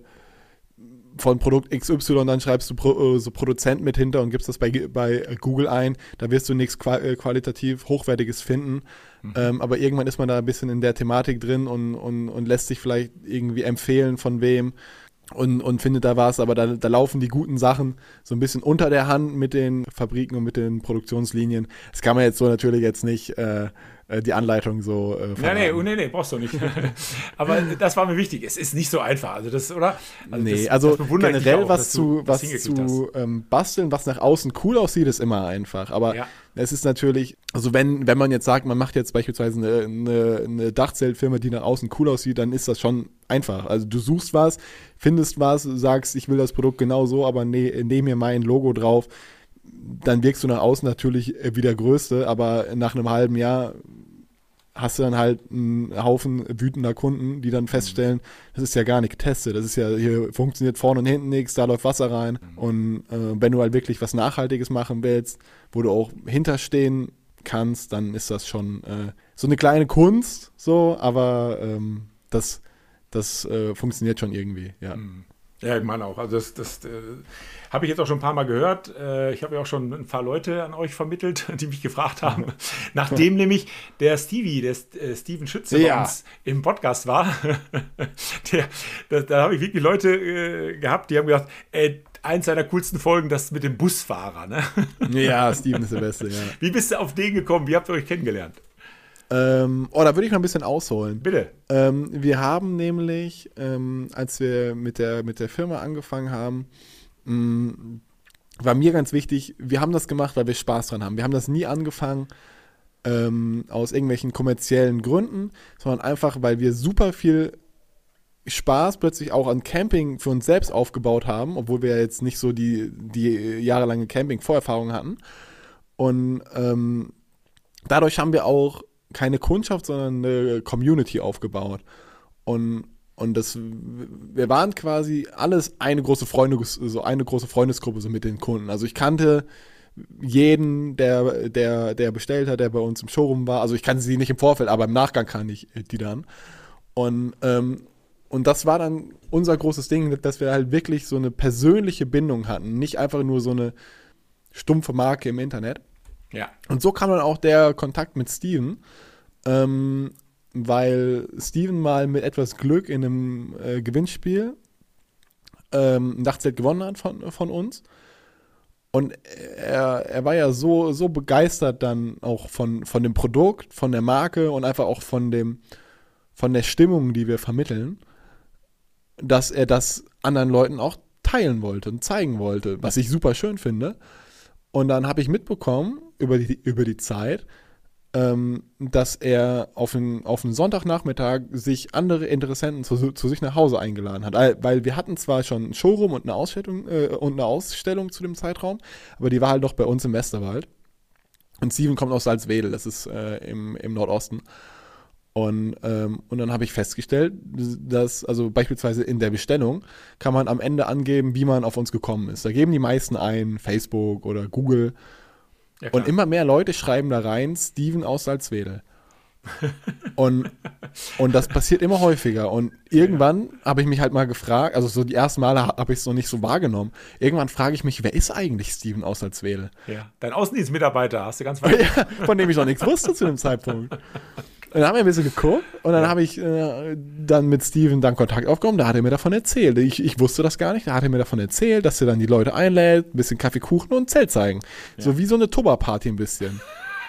von Produkt X Y, dann schreibst du Pro, so Produzent mit hinter und gibst das bei, bei Google ein, da wirst du nichts qualitativ Hochwertiges finden, mhm. ähm, aber irgendwann ist man da ein bisschen in der Thematik drin und, und, und lässt sich vielleicht irgendwie empfehlen von wem und, und findet da was, aber da, da laufen die guten Sachen so ein bisschen unter der Hand mit den Fabriken und mit den Produktionslinien. Das kann man jetzt so natürlich jetzt nicht äh, die Anleitung so äh, nee, nee, nee, nee, brauchst du nicht. Aber das war mir wichtig. Es ist nicht so einfach. Also das, oder? Also nee, das, also das generell auch, was zu, was zu ähm, basteln, was nach außen cool aussieht, ist immer einfach. Aber ja. Es ist natürlich, also wenn, wenn man jetzt sagt, man macht jetzt beispielsweise eine, eine, eine Dachzeltfirma, die nach außen cool aussieht, dann ist das schon einfach. Also du suchst was, findest was, sagst, ich will das Produkt genau so, aber ne, nehme mir mein Logo drauf. Dann wirkst du nach außen natürlich wie der Größte, aber nach einem halben Jahr hast du dann halt einen Haufen wütender Kunden, die dann feststellen, das ist ja gar nicht getestet, das ist ja, hier funktioniert vorne und hinten nichts, da läuft Wasser rein. Und äh, wenn du halt wirklich was Nachhaltiges machen willst, wo du auch hinterstehen kannst, dann ist das schon äh, so eine kleine Kunst, so, aber ähm, das, das äh, funktioniert schon irgendwie, ja. Mhm. Ja, ich meine auch. Also das, das äh, habe ich jetzt auch schon ein paar Mal gehört. Äh, ich habe ja auch schon ein paar Leute an euch vermittelt, die mich gefragt haben. Nachdem nämlich der Stevie, der äh, Steven Schütze ja. bei uns im Podcast war, der, da, da habe ich wirklich Leute äh, gehabt, die haben gesagt, ey, eins seiner coolsten Folgen, das mit dem Busfahrer. Ne? Ja, Steven ist der Beste, ja. Wie bist du auf den gekommen? Wie habt ihr euch kennengelernt? Ähm, oh, da würde ich noch ein bisschen ausholen. Bitte. Ähm, wir haben nämlich, ähm, als wir mit der, mit der Firma angefangen haben, mh, war mir ganz wichtig, wir haben das gemacht, weil wir Spaß dran haben. Wir haben das nie angefangen ähm, aus irgendwelchen kommerziellen Gründen, sondern einfach, weil wir super viel Spaß plötzlich auch an Camping für uns selbst aufgebaut haben, obwohl wir jetzt nicht so die, die jahrelange Camping-Vorerfahrung hatten. Und ähm, dadurch haben wir auch keine Kundschaft, sondern eine Community aufgebaut. Und, und das, wir waren quasi alles eine große Freunde, so eine große Freundesgruppe so mit den Kunden. Also ich kannte jeden, der, der, der bestellt hat, der bei uns im Showroom war. Also ich kannte sie nicht im Vorfeld, aber im Nachgang kannte ich die dann. Und, ähm, und das war dann unser großes Ding, dass wir halt wirklich so eine persönliche Bindung hatten. Nicht einfach nur so eine stumpfe Marke im Internet. Ja. Und so kam dann auch der Kontakt mit Steven, ähm, weil Steven mal mit etwas Glück in einem äh, Gewinnspiel ähm, ein Dachzelt gewonnen hat von, von uns. Und er, er war ja so, so begeistert dann auch von, von dem Produkt, von der Marke und einfach auch von dem, von der Stimmung, die wir vermitteln, dass er das anderen Leuten auch teilen wollte und zeigen wollte, was ich super schön finde. Und dann habe ich mitbekommen, über die, über die Zeit, ähm, dass er auf einen, auf einen Sonntagnachmittag sich andere Interessenten zu, zu sich nach Hause eingeladen hat. Weil wir hatten zwar schon ein Showroom und eine Ausstellung, äh, und eine Ausstellung zu dem Zeitraum, aber die war halt noch bei uns im Westerwald. Und Steven kommt aus Salzwedel, das ist äh, im, im Nordosten. Und, ähm, und dann habe ich festgestellt, dass, also beispielsweise in der Bestellung kann man am Ende angeben, wie man auf uns gekommen ist. Da geben die meisten ein, Facebook oder Google. Ja, und immer mehr Leute schreiben da rein, Steven aus Salzwedel. und, und das passiert immer häufiger. Und irgendwann ja. habe ich mich halt mal gefragt, also so die ersten Male habe ich es noch nicht so wahrgenommen. Irgendwann frage ich mich, wer ist eigentlich Steven aus Salzwedel? Ja, dein Außendienstmitarbeiter, hast du ganz weit. Ja, von dem ich noch nichts wusste zu dem Zeitpunkt. Und dann haben wir ein bisschen geguckt und dann ja. habe ich äh, dann mit Steven dann Kontakt aufgenommen, da hat er mir davon erzählt. Ich, ich wusste das gar nicht, da hat er mir davon erzählt, dass er dann die Leute einlädt, ein bisschen Kaffeekuchen und ein Zelt zeigen. Ja. So wie so eine Tupper-Party ein bisschen.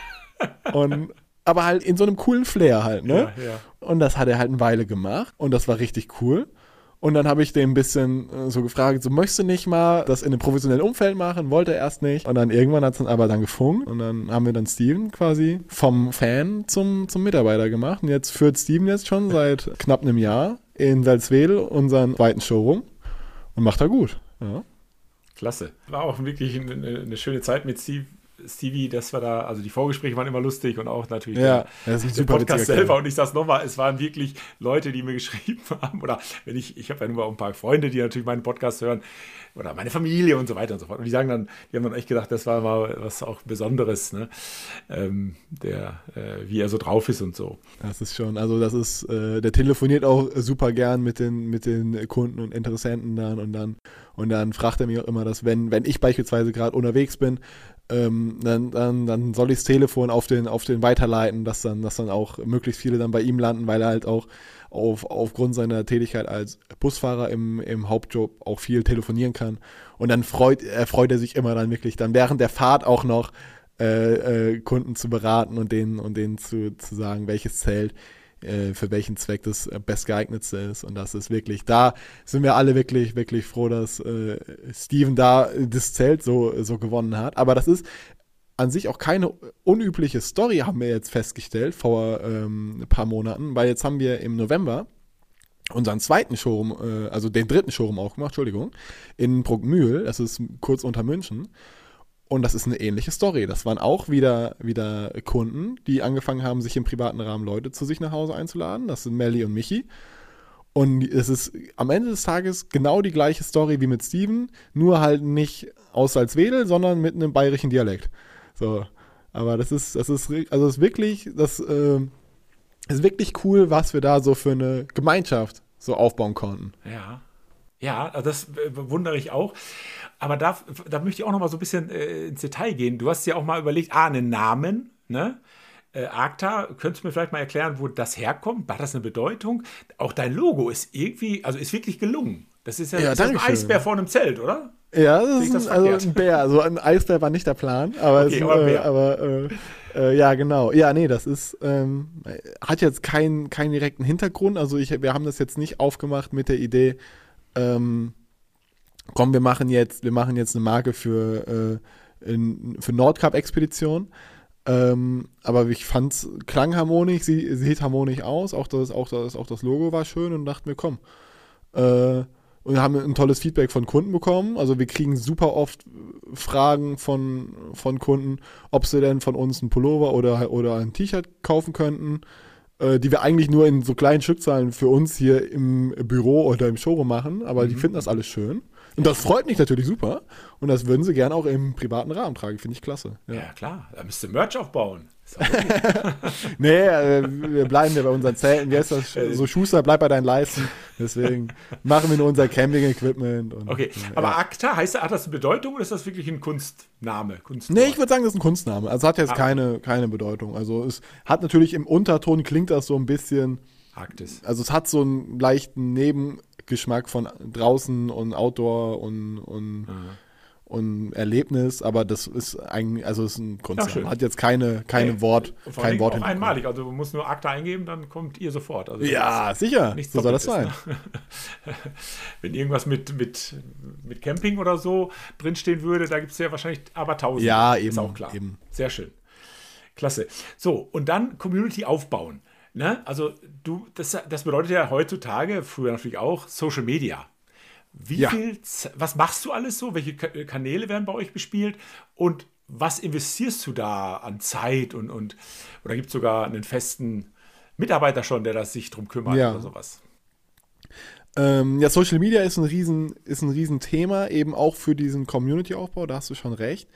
und, aber halt in so einem coolen Flair halt, ne? Ja, ja. Und das hat er halt eine Weile gemacht und das war richtig cool. Und dann habe ich den ein bisschen äh, so gefragt, so möchtest du nicht mal das in einem professionellen Umfeld machen? Wollte er erst nicht. Und dann irgendwann hat es dann aber dann gefunkt. Und dann haben wir dann Steven quasi vom Fan zum, zum Mitarbeiter gemacht. Und jetzt führt Steven jetzt schon seit knapp einem Jahr in Salzwedel unseren zweiten Showroom. Und macht er gut. Ja. Klasse. War auch wirklich eine, eine schöne Zeit mit Steve. Stevie, das war da, also die Vorgespräche waren immer lustig und auch natürlich ja, der, das ist ein der Podcast selber. Und ich sag's nochmal, es waren wirklich Leute, die mir geschrieben haben, oder wenn ich, ich habe ja nur ein paar Freunde, die natürlich meinen Podcast hören, oder meine Familie und so weiter und so fort. Und die sagen dann, die haben dann echt gedacht, das war mal was auch Besonderes, ne? Ähm, der, äh, wie er so drauf ist und so. Das ist schon, also das ist, äh, der telefoniert auch super gern mit den, mit den Kunden und Interessenten dann und dann, und dann fragt er mich auch immer, dass wenn, wenn ich beispielsweise gerade unterwegs bin, Ähm, dann, dann, dann soll ich das Telefon auf den, auf den weiterleiten, dass dann, dass dann auch möglichst viele dann bei ihm landen, weil er halt auch auf, aufgrund seiner Tätigkeit als Busfahrer im, im Hauptjob auch viel telefonieren kann. Und dann freut, er freut er sich immer dann wirklich, dann während der Fahrt auch noch äh, äh, Kunden zu beraten und denen, und denen zu, zu sagen, welches Zelt äh, für welchen Zweck das bestgeeignetste ist. Und das ist wirklich, da sind wir alle wirklich, wirklich froh, dass äh, Steven da das Zelt so, so gewonnen hat. Aber das ist an sich auch keine unübliche Story, haben wir jetzt festgestellt vor ähm, ein paar Monaten, weil jetzt haben wir im November unseren zweiten Showroom, äh, also den dritten Showroom auch gemacht, Entschuldigung, in Bruckmühl, das ist kurz unter München. Und das ist eine ähnliche Story. Das waren auch wieder, wieder Kunden, die angefangen haben, sich im privaten Rahmen Leute zu sich nach Hause einzuladen. Das sind Melli und Michi. Und es ist am Ende des Tages genau die gleiche Story wie mit Steven, nur halt nicht aus Salzwedel, sondern mit einem bayerischen Dialekt. So, aber das ist, das ist, also das ist wirklich, das äh, ist wirklich cool, was wir da so für eine Gemeinschaft so aufbauen konnten. Ja. Ja, also das wundere ich auch. Aber da, da möchte ich auch noch mal so ein bisschen äh, ins Detail gehen. Du hast ja auch mal überlegt, ah, einen Namen, ne? Äh, Arkta, könntest du mir vielleicht mal erklären, wo das herkommt? Hat das eine Bedeutung? Auch dein Logo ist irgendwie, also ist wirklich gelungen. Das ist ja, ja ist das ein Eisbär vor einem Zelt, oder? Ja, das ist das ein, also ein Bär. Also ein Eisbär war nicht der Plan, aber, okay, es, aber, äh, aber äh, äh, ja, genau. Ja, nee, das ist, ähm, hat jetzt keinen keinen direkten Hintergrund. Also ich, wir haben das jetzt nicht aufgemacht mit der Idee, ähm, komm, wir machen jetzt, wir machen jetzt eine Marke für, äh, in, für Nordkap-Expedition. Ähm, aber ich fand es klang harmonisch, sie, sieht harmonisch aus, auch das, auch, das, auch das Logo war schön und dachten mir, komm. Äh, und wir haben ein tolles Feedback von Kunden bekommen. Also wir kriegen super oft Fragen von, von Kunden, ob sie denn von uns einen Pullover oder, oder ein T-Shirt kaufen könnten, äh, die wir eigentlich nur in so kleinen Stückzahlen für uns hier im Büro oder im Showroom machen, aber mhm. die finden das alles schön. Und das freut mich natürlich super. Und das würden sie gerne auch im privaten Rahmen tragen. Finde ich klasse. Ja, ja klar. Da müsst ihr Merch aufbauen. nee, äh, wir bleiben ja bei unseren Zelten. Wie heißt das? So Schuster, bleib bei deinen Leisten. Deswegen machen wir nur unser Camping-Equipment. Und, okay, äh, aber ja. Arkta, heißt, hat das eine Bedeutung oder ist das wirklich ein Kunstname? Kunstwort? Nee, ich würde sagen, das ist ein Kunstname. Also hat jetzt ah, keine, keine Bedeutung. Also es hat natürlich im Unterton, klingt das so ein bisschen Arktis. Also es hat so einen leichten Nebengeschmack von draußen und Outdoor und, und, und Erlebnis, aber das ist eigentlich, also es ist ein Kunstname. Ja, hat jetzt keine, keine hey, Wort, kein Wort auch einmalig. Also du musst nur Arkta eingeben, dann kommt ihr sofort. Also ja, sicher. So soll das sein. Ist, ne? Wenn irgendwas mit, mit, mit Camping oder so drinstehen würde, da gibt es ja wahrscheinlich aber tausend. Ja, eben. Ist auch klar. Eben. Sehr schön. Klasse. So, und dann Community aufbauen. Ne? Also du, das, das bedeutet ja heutzutage, früher natürlich auch, Social Media. Wie Ja. viel, Z- was machst du alles so? Welche Ka- Kanäle werden bei euch bespielt? Und was investierst du da an Zeit und, und oder gibt es sogar einen festen Mitarbeiter schon, der das sich drum kümmert Ja. oder sowas? Ähm, ja, Social Media ist ein riesen, ist ein riesen Thema, eben auch für diesen Community-Aufbau, da hast du schon recht.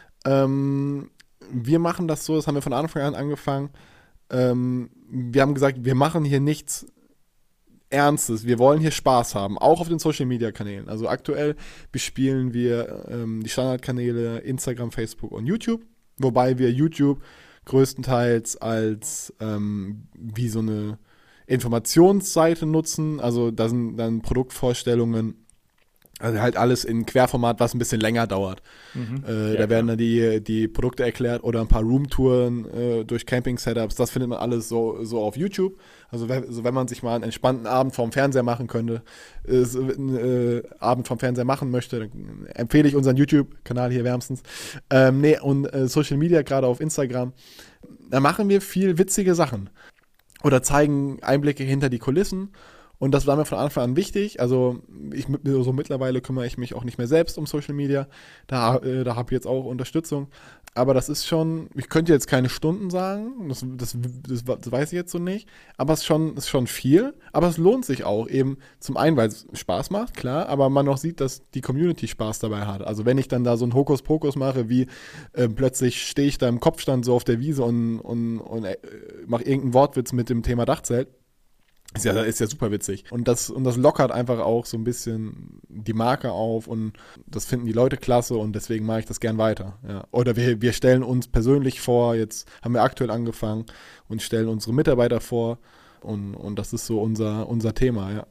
Ähm, wir machen das so, das haben wir von Anfang an angefangen. Ähm, wir haben gesagt, wir machen hier nichts Ernstes, wir wollen hier Spaß haben, auch auf den Social-Media-Kanälen. Also aktuell bespielen wir ähm, die Standardkanäle Instagram, Facebook und YouTube, wobei wir YouTube größtenteils als ähm, wie so eine Informationsseite nutzen. Also da sind dann Produktvorstellungen, also halt alles in Querformat, was ein bisschen länger dauert. Mhm. Äh, Ja, da werden klar. dann die, die Produkte erklärt oder ein paar Roomtouren äh, durch Camping-Setups. Das findet man alles so, so auf YouTube. Also wenn, also wenn man sich mal einen entspannten Abend vorm Fernseher machen könnte, äh, so einen äh, Abend vorm Fernseher machen möchte, dann empfehle ich unseren YouTube-Kanal hier wärmstens. Ähm, nee, und äh, Social Media, gerade auf Instagram, da machen wir viel witzige Sachen. Oder zeigen Einblicke hinter die Kulissen. Und das war mir von Anfang an wichtig. Also ich so mittlerweile kümmere ich mich auch nicht mehr selbst um Social Media. Da, äh, da habe ich jetzt auch Unterstützung. Aber das ist schon, ich könnte jetzt keine Stunden sagen, das, das, das, das weiß ich jetzt so nicht. Aber es ist schon, ist schon viel. Aber es lohnt sich auch eben zum einen, weil es Spaß macht, klar, aber man auch sieht, dass die Community Spaß dabei hat. Also wenn ich dann da so ein Hokuspokus mache, wie äh, plötzlich stehe ich da im Kopfstand so auf der Wiese und, und, und äh, mache irgendeinen Wortwitz mit dem Thema Dachzelt. Ist ja, ist ja super witzig. Und das, und das lockert einfach auch so ein bisschen die Marke auf und das finden die Leute klasse und deswegen mache ich das gern weiter. Ja. Oder wir, wir stellen uns persönlich vor, jetzt haben wir aktuell angefangen und stellen unsere Mitarbeiter vor und, und das ist so unser, unser Thema, ja.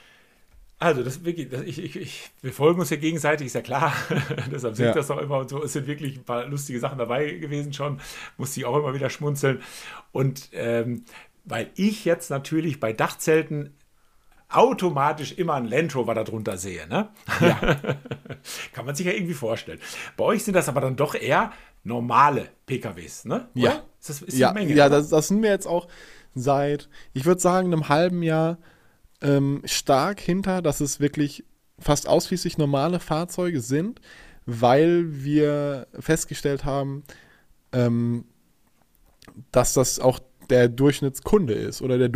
Also, das wirklich, das, ich, ich, ich, wir folgen uns ja gegenseitig, ist ja klar. Deshalb sehe ich Ja. das auch immer und so. Es sind wirklich ein paar lustige Sachen dabei gewesen schon. Musste ich auch immer wieder schmunzeln. Und ähm, weil ich jetzt natürlich bei Dachzelten automatisch immer einen Land Rover darunter sehe, ne? Ja. Kann man sich ja irgendwie vorstellen. Bei euch sind das aber dann doch eher normale P K Ws, ne? Ja. Oder? Ist das ist Ja, eine Menge? ja oder? das, das sind wir jetzt auch seit, ich würde sagen, einem halben Jahr ähm, stark hinter, dass es wirklich fast ausschließlich normale Fahrzeuge sind, weil wir festgestellt haben, ähm, dass das auch der Durchschnittskunde ist oder der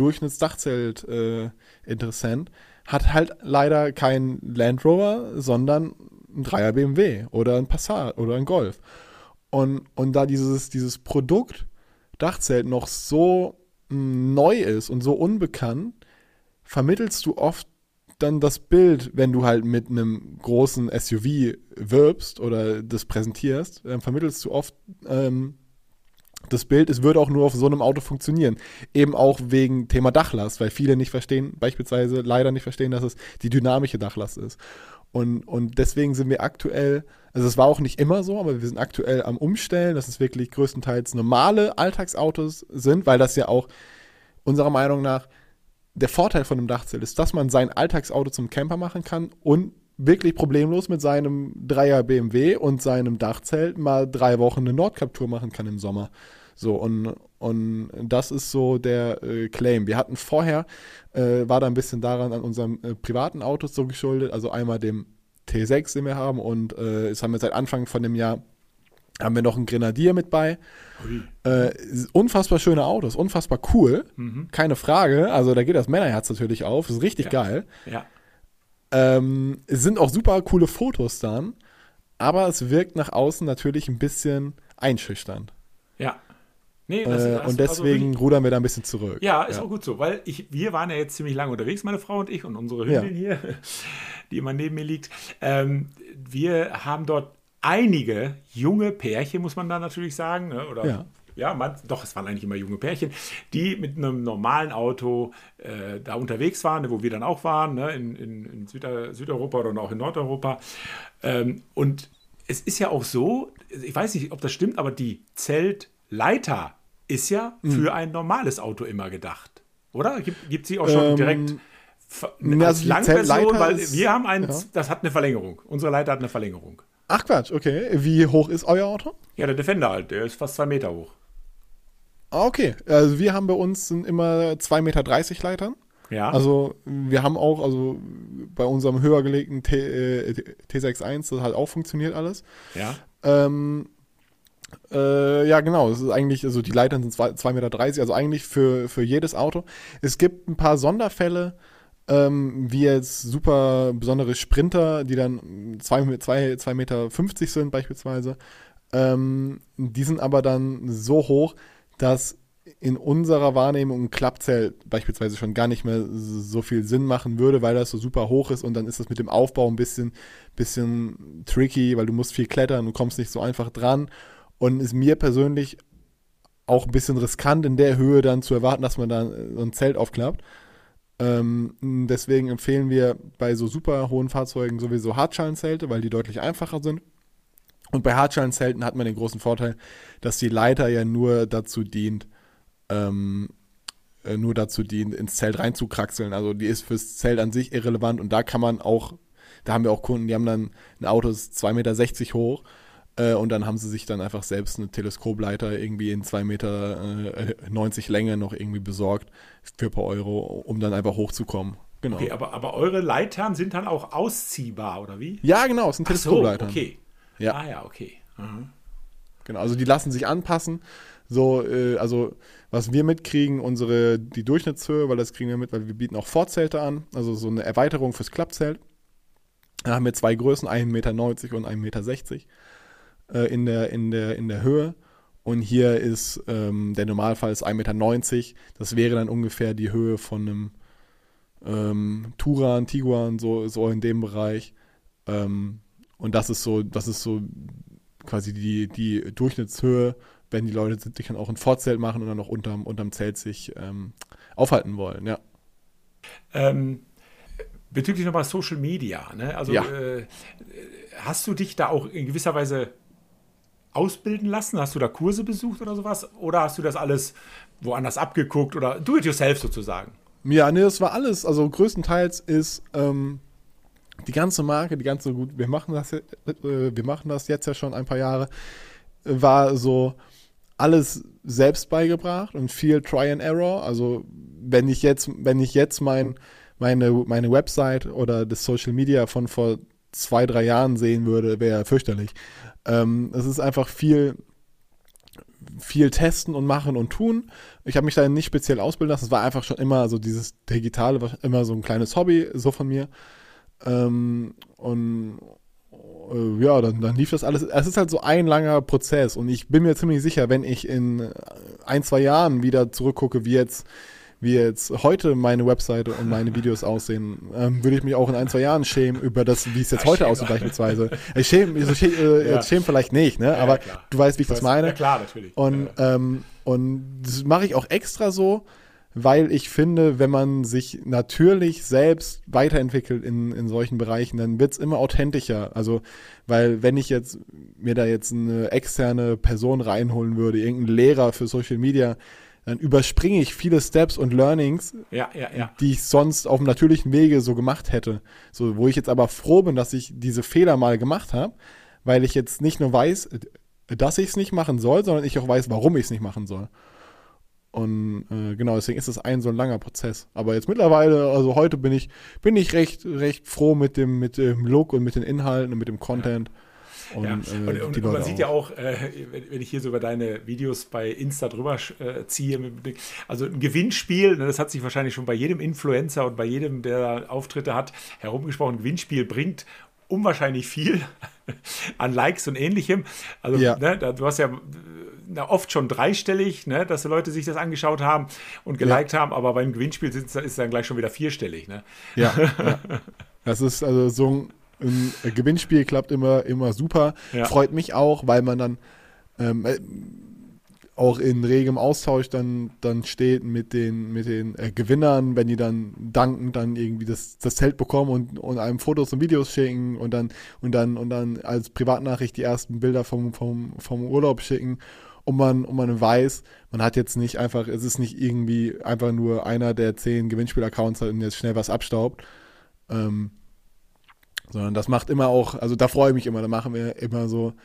Durchschnittsdachzelt-Interessent, hat halt leider kein Land Rover, sondern ein Dreier B M W oder ein Passat oder ein Golf. Und, und da dieses, dieses Produkt Dachzelt noch so mh, neu ist und so unbekannt, vermittelst du oft dann das Bild, wenn du halt mit einem großen S U V wirbst oder das präsentierst, dann vermittelst du oft ähm, das Bild, es würde auch nur auf so einem Auto funktionieren. Eben auch wegen Thema Dachlast, weil viele nicht verstehen, beispielsweise leider nicht verstehen, dass es die dynamische Dachlast ist. Und, und deswegen sind wir aktuell, also es war auch nicht immer so, aber wir sind aktuell am Umstellen, dass es wirklich größtenteils normale Alltagsautos sind, weil das ja auch unserer Meinung nach der Vorteil von einem Dachzelt ist, dass man sein Alltagsauto zum Camper machen kann und wirklich problemlos mit seinem Dreier B M W und seinem Dachzelt mal drei Wochen eine Nordkap-Tour machen kann im Sommer. So, und, und das ist so der äh, Claim. Wir hatten vorher, äh, war da ein bisschen daran an unserem äh, privaten Autos so geschuldet, also einmal dem T sechs, den wir haben und äh, jetzt haben wir seit Anfang von dem Jahr haben wir noch einen Grenadier mit bei. Äh, unfassbar schöne Autos, unfassbar cool, Mhm. keine Frage. Also da geht das Männerherz natürlich auf, ist richtig Ja. geil. Ja. Ähm, es sind auch super coole Fotos dann, aber es wirkt nach außen natürlich ein bisschen einschüchternd. Ja. Nee, das Äh, hast und du also deswegen wirklich- rudern wir da ein bisschen zurück. Ja, ist auch gut so, weil ich, wir waren ja jetzt ziemlich lange unterwegs, meine Frau und ich und unsere Hündin hier, die immer neben mir liegt. Ähm, wir haben dort einige junge Pärchen, muss man da natürlich sagen, ne? Oder Ja. ja, man, doch, es waren eigentlich immer junge Pärchen, die mit einem normalen Auto äh, da unterwegs waren, wo wir dann auch waren, ne? in, in, in Süda, Südeuropa oder auch in Nordeuropa. Ähm, und es ist ja auch so, ich weiß nicht, ob das stimmt, aber die Zeltleiter ist ja für ein normales Auto immer gedacht, oder? Gibt, gibt sie auch schon Ähm, direkt ver- ja, als also die Langversion, Zeltleiter weil ist- wir haben eins, ja. das hat eine Verlängerung. Unsere Leiter hat eine Verlängerung. Ach Quatsch, okay. Wie hoch ist euer Auto? Ja, der Defender halt, der ist fast zwei Meter hoch. Ah, okay. Also wir haben bei uns sind immer zwei Meter dreißig Leitern. Ja. Also wir haben auch, also bei unserem höher gelegten T, äh, T sechs Punkt eins, das hat auch funktioniert alles. Ja. Ähm, äh, ja, genau. Es ist eigentlich, also die Leitern sind zwei Meter dreißig, also eigentlich für, für jedes Auto. Es gibt ein paar Sonderfälle, ähm, wie jetzt super besondere Sprinter, die dann zwei Meter fünfzig sind beispielsweise. Ähm, die sind aber dann so hoch, dass in unserer Wahrnehmung ein Klappzelt beispielsweise schon gar nicht mehr so viel Sinn machen würde, weil das so super hoch ist und dann ist das mit dem Aufbau ein bisschen, bisschen tricky, weil du musst viel klettern, du kommst nicht so einfach dran und ist mir persönlich auch ein bisschen riskant in der Höhe dann zu erwarten, dass man da so ein Zelt aufklappt. Ähm, deswegen empfehlen wir bei so super hohen Fahrzeugen sowieso Hartschalenzelte, weil die deutlich einfacher sind. Und bei Hartschalenzelten hat man den großen Vorteil, dass die Leiter ja nur dazu dient, ähm, äh, nur dazu dient, ins Zelt reinzukraxeln. Also die ist fürs Zelt an sich irrelevant und da kann man auch, da haben wir auch Kunden, die haben dann ein Auto, das ist zwei Meter sechzig hoch äh, und dann haben sie sich dann einfach selbst eine Teleskopleiter irgendwie in zwei Meter neunzig Länge noch irgendwie besorgt für ein paar Euro, um dann einfach hochzukommen. Genau. Okay, aber, aber eure Leitern sind dann auch ausziehbar, oder wie? Ja, genau, es sind Teleskopleitern. Ach so, okay. Ja. Ah ja, okay. Mhm. Genau, also die lassen sich anpassen. So, äh, also was wir mitkriegen, unsere, die Durchschnittshöhe, weil das kriegen wir mit, weil wir bieten auch Vorzelte an, also so eine Erweiterung fürs Klappzelt. Da haben wir zwei Größen, ein Meter neunzig und ein Meter sechzig äh, in, der, in, der, in der Höhe. Und hier ist ähm, der Normalfall ist ein Meter neunzig. Das wäre dann ungefähr die Höhe von einem ähm, Turan, Tiguan, so, so in dem Bereich. Ähm, Und das ist so, das ist so quasi die, die Durchschnittshöhe, wenn die Leute sich dann auch ein Vorzelt machen und dann noch unterm, unterm Zelt sich ähm, aufhalten wollen, ja. Ähm, bezüglich nochmal Social Media, ne? Also Ja. äh, hast du dich da auch in gewisser Weise ausbilden lassen? Hast du da Kurse besucht oder sowas? Oder hast du das alles woanders abgeguckt oder do it yourself sozusagen? Ja, nee, das war alles, also größtenteils ist ähm, die ganze Marke, die ganze, gut, wir machen das, äh, wir machen das jetzt ja schon ein paar Jahre, war so alles selbst beigebracht und viel Try and Error. Also wenn ich jetzt, wenn ich jetzt mein, meine, meine Website oder das Social Media von vor zwei, drei Jahren sehen würde, wäre fürchterlich. Ähm, es ist einfach viel, viel testen und machen und tun. Ich habe mich da nicht speziell ausbilden lassen. Es war einfach schon immer so dieses Digitale, war immer so ein kleines Hobby, so von mir. Ähm, und äh, ja, dann, dann lief das alles. Es ist halt so ein langer Prozess und ich bin mir ziemlich sicher, wenn ich in ein, zwei Jahren wieder zurückgucke, wie jetzt, wie jetzt heute meine Webseite und meine Videos aussehen, ähm, würde ich mich auch in ein, zwei Jahren schämen über das, wie es jetzt Ja, heute schäm aussieht doch. beispielsweise. Ich schäme, ich schäme, äh, Ja. jetzt schäme vielleicht nicht, ne? Ja, aber klar. du weißt, wie ich Du das weißt- meine. Ja, klar, natürlich. Und, Ja. ähm, und das mache ich auch extra so, weil ich finde, wenn man sich natürlich selbst weiterentwickelt in, in solchen Bereichen, dann wird es immer authentischer. Also, weil wenn ich jetzt mir da jetzt eine externe Person reinholen würde, irgendeinen Lehrer für Social Media, dann überspringe ich viele Steps und Learnings, Ja, ja, ja. die ich sonst auf dem natürlichen Wege so gemacht hätte. So, wo ich jetzt aber froh bin, dass ich diese Fehler mal gemacht habe, weil ich jetzt nicht nur weiß, dass ich es nicht machen soll, sondern ich auch weiß, warum ich es nicht machen soll. Und äh, genau, deswegen ist es ein so ein langer Prozess. Aber jetzt mittlerweile, also heute bin ich, bin ich recht, recht froh mit dem, mit dem Look und mit den Inhalten und mit dem Content. Und, Ja. äh, Und, die und, und Leute man sieht auch. ja auch, äh, wenn, wenn ich hier so über deine Videos bei Insta drüber äh, ziehe, mit, also ein Gewinnspiel, ne, das hat sich wahrscheinlich schon bei jedem Influencer und bei jedem, der Auftritte hat, herumgesprochen. Ein Gewinnspiel bringt unwahrscheinlich viel an Likes und Ähnlichem. Also Ja. ne, da, du hast ja na, oft schon dreistellig, ne, dass die Leute sich das angeschaut haben und geliked haben, aber beim Gewinnspiel ist es dann gleich schon wieder vierstellig. Ne? Ja, ja. Das ist also so ein, ein Gewinnspiel klappt immer, immer super. Ja. Freut mich auch, weil man dann ähm, äh, auch in regem Austausch dann, dann steht mit den, mit den äh, Gewinnern, wenn die dann dankend dann irgendwie das, das Zelt bekommen und, und einem Fotos und Videos schicken und dann, und dann, und dann als Privatnachricht die ersten Bilder vom, vom, vom Urlaub schicken. Und man, und man weiß, man hat jetzt nicht einfach, es ist nicht irgendwie einfach nur einer, der zehn Gewinnspiel-Accounts hat und jetzt schnell was abstaubt. Ähm, sondern das macht immer auch, also da freue ich mich immer, da machen wir immer so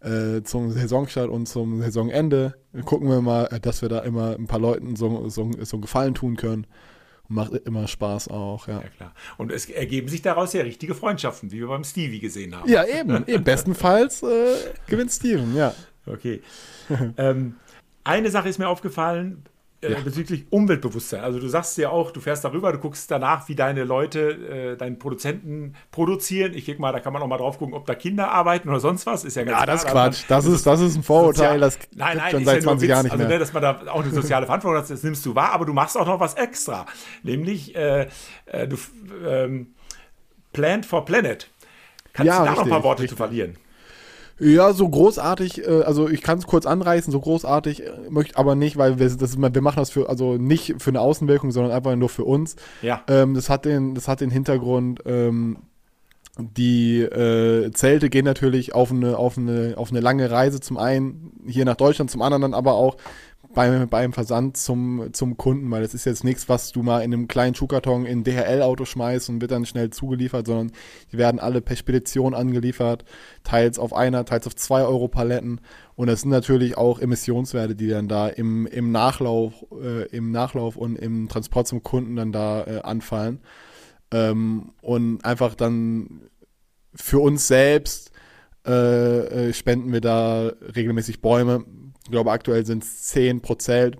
äh, zum Saisonstart und zum Saisonende gucken wir mal, dass wir da immer ein paar Leuten so, so, so einen Gefallen tun können. Macht immer Spaß auch, ja. Ja, klar. Und es ergeben sich daraus ja richtige Freundschaften, wie wir beim Stevie gesehen haben. Ja, eben. eben. Bestenfalls äh, gewinnt Steven, ja. Okay. ähm, eine Sache ist mir aufgefallen, äh, ja. bezüglich Umweltbewusstsein. Also du sagst ja auch, du fährst darüber, du guckst danach, wie deine Leute, äh, deine Produzenten produzieren. Ich denke mal, da kann man auch mal drauf gucken, ob da Kinder arbeiten oder sonst was. Ist ja, ganz ja, klar, das ist Quatsch. Das ist, das ist ein Vorurteil, das gibt nein, nein, schon seit ja zwanzig Jahren nicht also, mehr. Ne, dass man da auch eine soziale Verantwortung hat, das nimmst du wahr, aber du machst auch noch was extra. Nämlich, äh, äh, du ähm, Plant for Planet. Kannst ja, du da richtig, noch ein paar Worte richtig. zu verlieren? Ja, so großartig, äh, also ich kann es kurz anreißen, so großartig äh, möchte aber nicht, weil wir, das, wir machen das für, also nicht für eine Außenwirkung, sondern einfach nur für uns. Ja. Ähm, das hat den, das hat den Hintergrund, ähm, die äh, Zelte gehen natürlich auf eine, auf, eine, auf eine lange Reise, zum einen hier nach Deutschland, zum anderen dann aber auch beim, beim Versand zum, zum Kunden, weil das ist jetzt nichts, was du mal in einem kleinen Schuhkarton in ein D H L-Auto schmeißt und wird dann schnell zugeliefert, sondern die werden alle per Spedition angeliefert, teils auf einer, teils auf zwei Euro Paletten, und das sind natürlich auch Emissionswerte, die dann da im, im Nachlauf, äh, im Nachlauf und im Transport zum Kunden dann da äh, anfallen. Ähm, und einfach dann für uns selbst äh, äh, spenden wir da regelmäßig Bäume. Ich glaube, aktuell sind es zehn Prozent,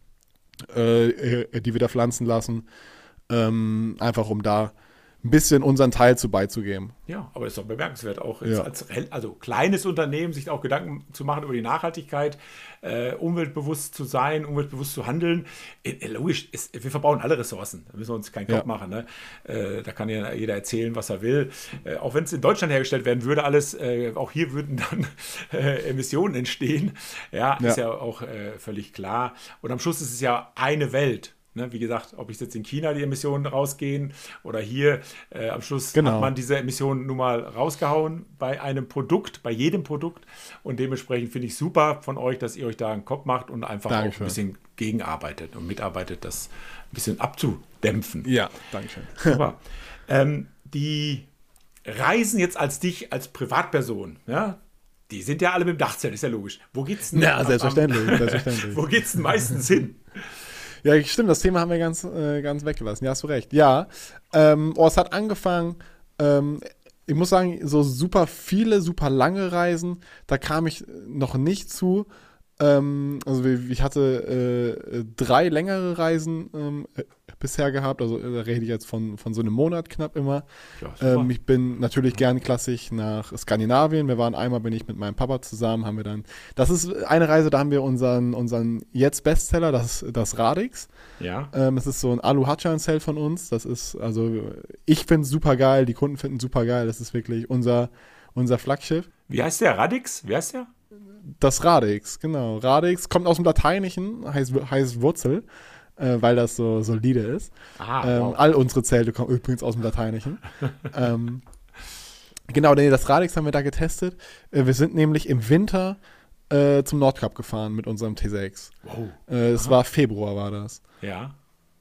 äh, äh, die wir da pflanzen lassen, ähm, einfach um da ein bisschen unseren Teil zu beizugeben. Ja, aber ist doch bemerkenswert, auch ja. als also kleines Unternehmen sich auch Gedanken zu machen über die Nachhaltigkeit, äh, umweltbewusst zu sein, umweltbewusst zu handeln. Äh, logisch, ist, wir verbauen alle Ressourcen, da müssen wir uns keinen Kopf ja. machen. Ne? Äh, da kann ja jeder erzählen, was er will. Äh, auch wenn es in Deutschland hergestellt werden würde, alles, äh, auch hier würden dann äh, Emissionen entstehen. Ja, ja. ist ja auch äh, völlig klar. Und am Schluss ist es ja eine Welt. Ne, wie gesagt, ob ich jetzt in China die Emissionen rausgehen oder hier, äh, am Schluss genau. hat man diese Emissionen nun mal rausgehauen bei einem Produkt, bei jedem Produkt, und dementsprechend finde ich super von euch, dass ihr euch da einen Kopf macht und einfach Dankeschön. auch ein bisschen gegenarbeitet und mitarbeitet, das ein bisschen abzudämpfen. Ja, Dankeschön. Super. ähm, die Reisen jetzt als dich, als Privatperson, ja, die sind ja alle mit dem Dachzelt, ist ja logisch. Wo geht's denn? Ja, selbstverständlich. Am, selbstverständlich. Wo geht's denn meistens hin? Ja, stimmt, das Thema haben wir ganz, äh, ganz weggelassen. Ja, hast du recht. Ja, ähm, oh, es hat angefangen, ähm, ich muss sagen, so super viele, super lange Reisen, da kam ich noch nicht zu. Ähm, also ich hatte äh, drei längere Reisen ähm, bisher gehabt, also da rede ich jetzt von, von so einem Monat knapp immer. Ja, ähm, ich bin natürlich gern klassisch nach Skandinavien. Wir waren einmal, bin ich mit meinem Papa zusammen, haben wir dann, das ist eine Reise, da haben wir unseren, unseren jetzt Bestseller, das, das Radix. Ja. Ähm, es ist so ein Alu-Hatschan-Zelt von uns. Das ist, also ich finde es super geil, die Kunden finden es super geil. Das ist wirklich unser, unser Flaggschiff. Wie heißt der? Radix? Wie heißt der? Das Radix, genau. Radix kommt aus dem Lateinischen, heißt, heißt Wurzel, äh, weil das so solide ist. Ah, ähm, wow. All unsere Zelte kommen übrigens aus dem Lateinischen. ähm, genau, nee, das Radix haben wir da getestet. Äh, wir sind nämlich im Winter äh, zum Nordkap gefahren mit unserem T sechs. Wow. Äh, es war Februar, war das. Ja.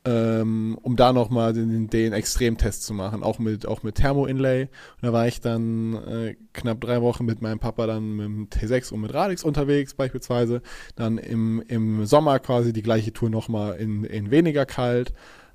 Ähm, um da nochmal den, den Extremtest zu machen, auch mit, auch mit Thermo-Inlay. Und da war ich dann äh, knapp drei Wochen mit meinem Papa dann mit dem T sechs und mit Radix unterwegs beispielsweise. Dann im, im Sommer quasi die gleiche Tour nochmal in, in weniger kalt.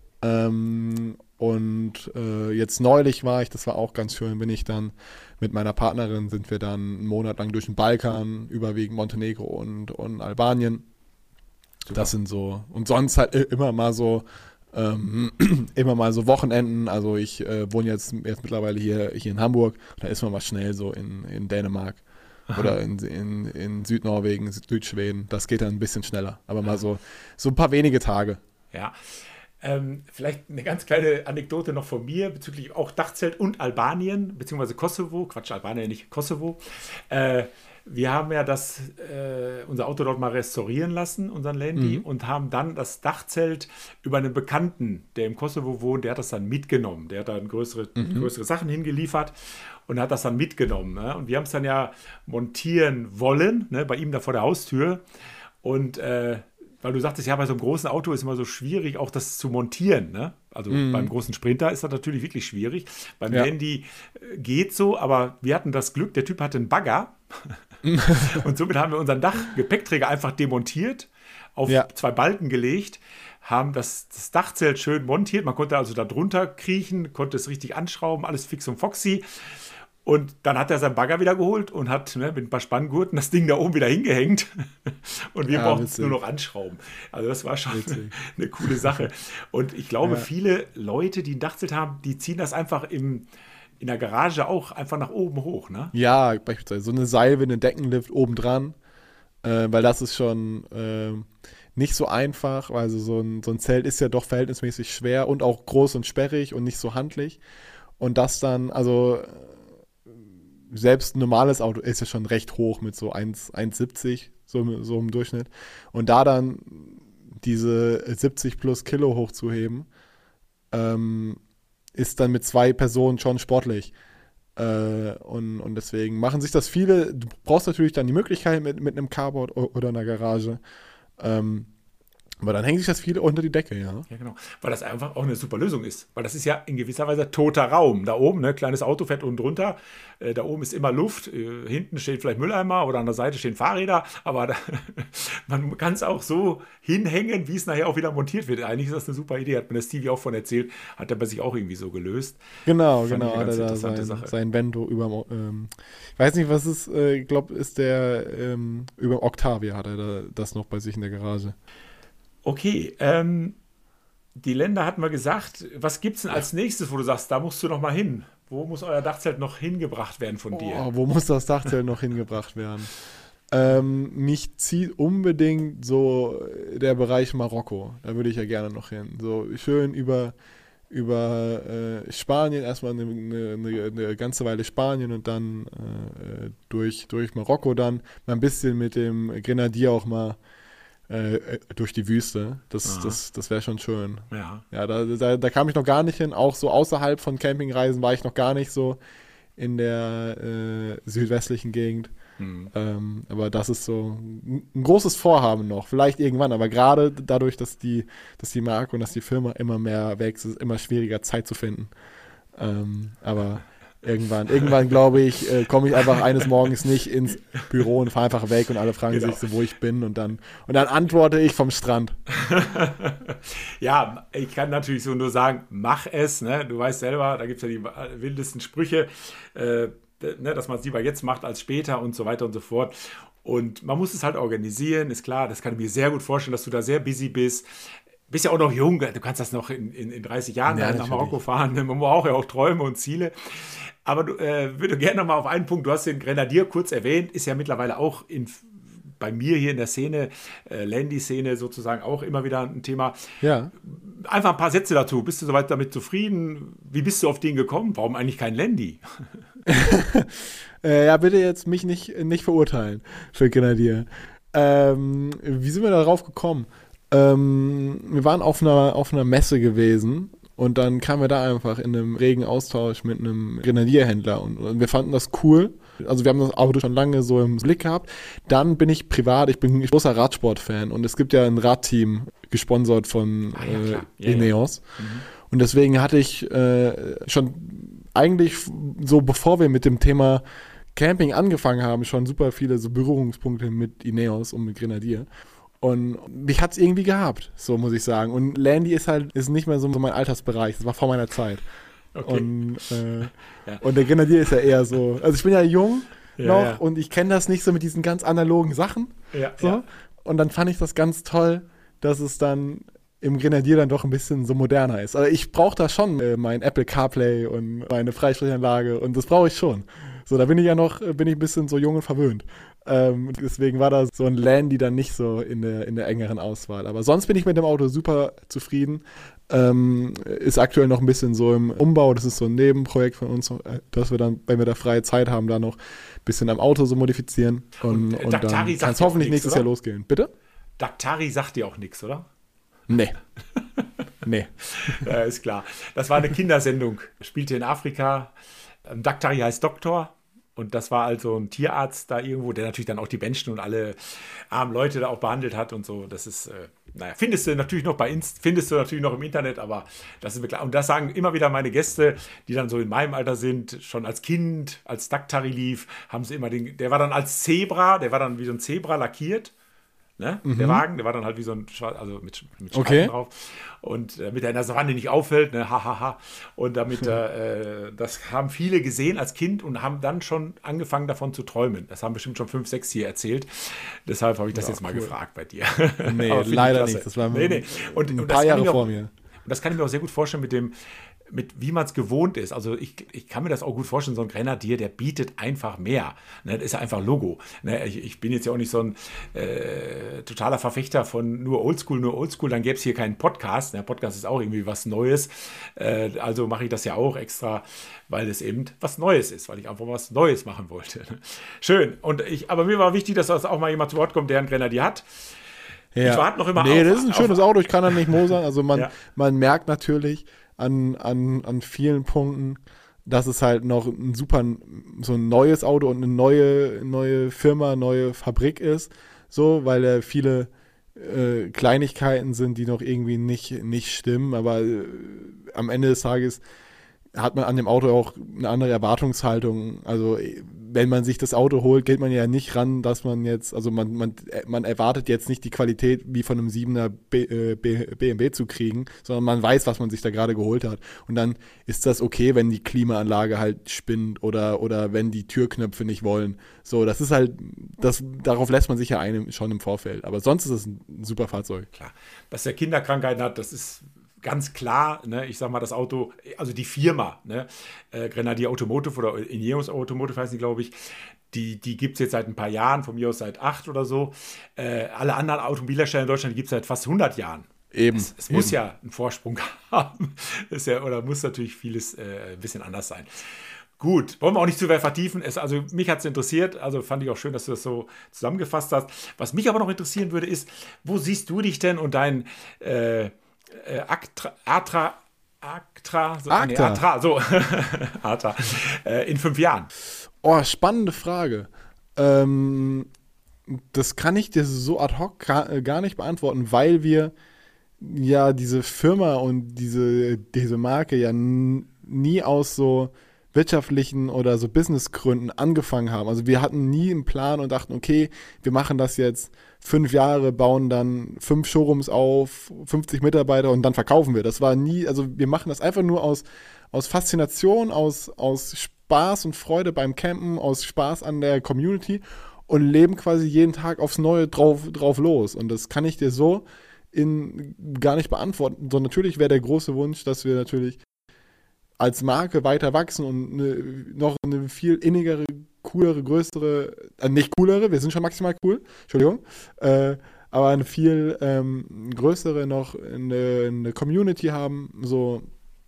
Ähm, und äh, jetzt neulich war ich, das war auch ganz schön, bin ich dann mit meiner Partnerin, sind wir dann einen Monat lang durch den Balkan, überwiegend Montenegro und, und Albanien. Super. Das sind so, und sonst halt immer mal so, ähm, immer mal so Wochenenden. Also ich äh, wohne jetzt, jetzt mittlerweile hier, hier in Hamburg, da ist man mal schnell so in, in Dänemark. Aha. Oder in, in, in Südnorwegen, Südschweden. Das geht dann ein bisschen schneller. Aber mal so, so ein paar wenige Tage. Ja. Ähm, vielleicht eine ganz kleine Anekdote noch von mir bezüglich auch Dachzelt und Albanien, beziehungsweise Kosovo. Quatsch, Albanien nicht, Kosovo. Äh, Wir haben ja das, äh, unser Auto dort mal restaurieren lassen, unseren Landy, mhm. und haben dann das Dachzelt über einen Bekannten, der im Kosovo wohnt, der hat das dann mitgenommen. Der hat dann größere, mhm. größere Sachen hingeliefert und hat das dann mitgenommen. Ne? Und wir haben es dann ja montieren wollen, ne, bei ihm da vor der Haustür. Und äh, weil du sagtest, ja, bei so einem großen Auto ist immer so schwierig, auch das zu montieren. Ne? Also mhm. beim großen Sprinter ist das natürlich wirklich schwierig. Beim ja. Landy geht so, aber wir hatten das Glück, der Typ hatte einen Bagger. Und somit haben wir unseren Dachgepäckträger einfach demontiert, auf Ja. zwei Balken gelegt, haben das, das Dachzelt schön montiert. Man konnte also da drunter kriechen, konnte es richtig anschrauben, alles fix und foxy. Und dann hat er seinen Bagger wieder geholt und hat ne, mit ein paar Spanngurten das Ding da oben wieder hingehängt. Und wir Ja, brauchten es witzig. nur noch anschrauben. Also das war schon Witzig. eine, eine coole Sache. Und ich glaube, Ja. viele Leute, die ein Dachzelt haben, die ziehen das einfach im, in der Garage auch einfach nach oben hoch. Ne? Ja, beispielsweise so eine Seilwinde, ein Deckenlift obendran, äh, weil das ist schon äh, nicht so einfach. Also so ein, so ein Zelt ist ja doch verhältnismäßig schwer und auch groß und sperrig und nicht so handlich. Und das dann, also äh, selbst ein normales Auto ist ja schon recht hoch mit so eins Komma siebzig, so, so im Durchschnitt. Und da dann diese siebzig plus Kilo hochzuheben, ähm, ist dann mit zwei Personen schon sportlich. Äh, und, und deswegen machen sich das viele. Du brauchst natürlich dann die Möglichkeit mit, mit einem Carport o- oder einer Garage. Ähm, aber dann hängen sich das viele unter die Decke, ja. Ja, genau. Weil das einfach auch eine super Lösung ist. Weil das ist ja in gewisser Weise toter Raum. Da oben, ne, kleines Auto fährt unten drunter. Äh, da oben ist immer Luft. Äh, hinten steht vielleicht Mülleimer oder an der Seite stehen Fahrräder. Aber da, man kann es auch so hinhängen, wie es nachher auch wieder montiert wird. Eigentlich ist das eine super Idee. Hat mir der Stevie auch von erzählt. Hat er bei sich auch irgendwie so gelöst. Genau, Fand ich genau. eine Hat ganz er da interessante sein, Sache. sein Vento über ähm, ich weiß nicht, was es, äh, ich glaube, ist der ähm, über Octavia hat er da, das noch bei sich in der Garage. Okay, ähm, die Länder hatten wir gesagt. Was gibt es denn als nächstes, wo du sagst, da musst du noch mal hin? Wo muss euer Dachzelt noch hingebracht werden von dir? Oh, wo muss das Dachzelt noch hingebracht werden? Ähm, mich zieht unbedingt so der Bereich Marokko. Da würde ich ja gerne noch hin. So schön über, über äh, Spanien, erstmal eine, eine, eine ganze Weile Spanien und dann äh, durch, durch Marokko dann mal ein bisschen mit dem Grenadier auch mal äh, durch die Wüste. Das, Aha. das, das wäre schon schön. Ja. Ja, da, da, da kam ich noch gar nicht hin. Auch so außerhalb von Campingreisen war ich noch gar nicht so in der äh, südwestlichen Gegend. Hm. Ähm, aber das ist so ein, ein großes Vorhaben noch. Vielleicht irgendwann, aber gerade dadurch, dass die, dass die Marke und dass die Firma immer mehr wächst, ist es immer schwieriger, Zeit zu finden. Ähm, aber irgendwann, irgendwann glaube ich, äh, komme ich einfach eines Morgens nicht ins Büro und fahre einfach weg und alle fragen Genau. sich so, wo ich bin und dann, und dann antworte ich vom Strand. Ja, ich kann natürlich so nur sagen, mach es. Ne? Du weißt selber, da gibt es ja die wildesten Sprüche, äh, ne, dass man es lieber jetzt macht als später und so weiter und so fort. Und man muss es halt organisieren, ist klar, das kann ich mir sehr gut vorstellen, dass du da sehr busy bist. Bist ja auch noch jung, du kannst das noch in, in, in dreißig Jahren Ja, nach natürlich. Marokko fahren. Man braucht ja auch Träume und Ziele. Aber du äh, würde gerne noch mal auf einen Punkt, du hast den Grenadier kurz erwähnt, ist ja mittlerweile auch in, bei mir hier in der Szene, äh, Landy-Szene sozusagen auch immer wieder ein Thema. Ja. Einfach ein paar Sätze dazu. Bist du soweit damit zufrieden? Wie bist du auf den gekommen? Warum eigentlich kein Landy? Äh, ja, bitte jetzt mich nicht, nicht verurteilen für Grenadier. Ähm, wie sind wir darauf gekommen? Ähm, wir waren auf einer, auf einer Messe gewesen und dann kamen wir da einfach in einem regen Austausch mit einem Grenadierhändler und, und wir fanden das cool. Also wir haben das Auto schon lange so im Blick gehabt. Dann bin ich privat, ich bin ein großer Radsport-Fan und es gibt ja ein Radteam gesponsert von Ah, ja, äh, klar. Ja, ja. Ineos. Und deswegen hatte ich äh, schon eigentlich so, bevor wir mit dem Thema Camping angefangen haben, schon super viele so Berührungspunkte mit Ineos und mit Grenadier. Und mich hat es irgendwie gehabt, so muss ich sagen. Und Landy ist halt ist nicht mehr so mein Altersbereich, das war vor meiner Zeit. Okay. Und, äh, Ja. und der Grenadier ist ja eher so, also ich bin ja jung Ja, noch ja. und ich kenne das nicht so mit diesen ganz analogen Sachen. Ja, So. ja. Und dann fand ich das ganz toll, dass es dann im Grenadier dann doch ein bisschen so moderner ist. Also ich brauche da schon äh, mein Apple CarPlay und meine Freisprechanlage und das brauche ich schon. So, da bin ich ja noch, äh, bin ich ein bisschen so jung und verwöhnt. Ähm, deswegen war da so ein Landy dann nicht so in der, in der engeren Auswahl. Aber sonst bin ich mit dem Auto super zufrieden. Ähm, ist aktuell noch ein bisschen so im Umbau. Das ist so ein Nebenprojekt von uns, äh, dass wir dann, wenn wir da freie Zeit haben, da noch ein bisschen am Auto so modifizieren. Und, Und, äh, und Daktari dann sagt kann es dir auch hoffentlich nichts, nächstes oder? Jahr losgehen. Bitte? Daktari sagt dir auch nichts, oder? Nee. Nee. Ja, ist klar. Das war eine Kindersendung. Spielte in Afrika. Ähm, Daktari heißt Doktor. Und das war also ein Tierarzt da irgendwo, der natürlich dann auch die Menschen und alle armen Leute da auch behandelt hat und so. Das ist, äh, naja, findest du natürlich noch bei Inst, findest du natürlich noch im Internet, aber das ist mir klar. Und das sagen immer wieder meine Gäste, die dann so in meinem Alter sind, schon als Kind, als Daktari lief, haben sie immer den, der war dann als Zebra, der war dann wie so ein Zebra lackiert. Ne? Mhm. Der Wagen, der war dann halt wie so ein, also mit, mit Streifen okay. drauf. Und äh, mit der in der Savanne nicht auffällt, ne, hahaha. Ha, ha. Und damit, äh, das haben viele gesehen als Kind und haben dann schon angefangen davon zu träumen. Das haben bestimmt schon fünf, sechs hier erzählt. Deshalb habe ich das ja, jetzt mal cool. gefragt bei dir. Nee, leider nicht. Das war nee, nee. Und, ein und paar Jahre auch, vor mir. Und das kann ich mir auch sehr gut vorstellen mit dem, mit wie man es gewohnt ist. Also ich, ich kann mir das auch gut vorstellen, so ein Grenadier, der bietet einfach mehr. Ne, das ist ja einfach Logo. Ne, ich, ich bin jetzt ja auch nicht so ein äh, totaler Verfechter von nur Oldschool, nur Oldschool, dann gäbe es hier keinen Podcast. Der ne, Podcast ist auch irgendwie was Neues. Äh, also mache ich das ja auch extra, weil es eben was Neues ist, weil ich einfach was Neues machen wollte. Schön. Und ich, aber mir war wichtig, dass das auch mal jemand zu Wort kommt, der ein Grenadier hat. Ja. Ich warte noch immer nee, auf. das ist ein schönes auf, Auto, ich kann da nicht mosern. Also man, ja. man merkt natürlich an, an, an vielen Punkten, dass es halt noch ein super, so ein neues Auto und eine neue, neue Firma, neue Fabrik ist. So, weil da viele äh, Kleinigkeiten sind, die noch irgendwie nicht, nicht stimmen. Aber äh, am Ende des Tages hat man an dem Auto auch eine andere Erwartungshaltung. Also wenn man sich das Auto holt, geht man ja nicht ran, dass man jetzt, also man, man, man erwartet jetzt nicht die Qualität wie von einem siebener B, äh, B, B M W zu kriegen, sondern man weiß, was man sich da gerade geholt hat. Und dann ist das okay, wenn die Klimaanlage halt spinnt oder, oder wenn die Türknöpfe nicht wollen. So, das ist halt, das, darauf lässt man sich ja ein, schon im Vorfeld. Aber sonst ist es ein super Fahrzeug. Klar, dass der Kinderkrankheiten hat, das ist ganz klar, ne, ich sag mal, das Auto, also die Firma, ne, äh, Grenadier Automotive oder Ineos Automotive heißen die, glaube ich, die, die gibt es jetzt seit ein paar Jahren, von mir aus seit acht oder so. Äh, alle anderen Automobilhersteller in Deutschland gibt es seit fast hundert Jahren. Eben. Es, es eben. muss ja einen Vorsprung haben. ist ja, oder muss natürlich vieles äh, ein bisschen anders sein. Gut, wollen wir auch nicht zu weit vertiefen. Es, also mich hat es interessiert, also fand ich auch schön, dass du das so zusammengefasst hast. Was mich aber noch interessieren würde, ist, wo siehst du dich denn und dein äh, Äh, Actra, Atra, Actra, so, Acta. Nee, Atra, so, Atra, äh, in fünf Jahren? Oh, spannende Frage. Ähm, das kann ich dir so ad hoc gar nicht beantworten, weil wir ja diese Firma und diese, diese Marke ja n- nie aus so wirtschaftlichen oder so Businessgründen angefangen haben. Also wir hatten nie einen Plan und dachten, okay, wir machen das jetzt fünf Jahre, bauen dann fünf Showrooms auf, fünfzig Mitarbeiter und dann verkaufen wir. Das war nie, also wir machen das einfach nur aus, aus Faszination, aus, aus Spaß und Freude beim Campen, aus Spaß an der Community und leben quasi jeden Tag aufs Neue drauf, drauf los. Und das kann ich dir so in, gar nicht beantworten. So natürlich wäre der große Wunsch, dass wir natürlich als Marke weiter wachsen und eine, noch eine viel innigere, coolere, größere, äh, nicht coolere, wir sind schon maximal cool, Entschuldigung, äh, aber eine viel ähm, größere noch eine, eine Community haben, so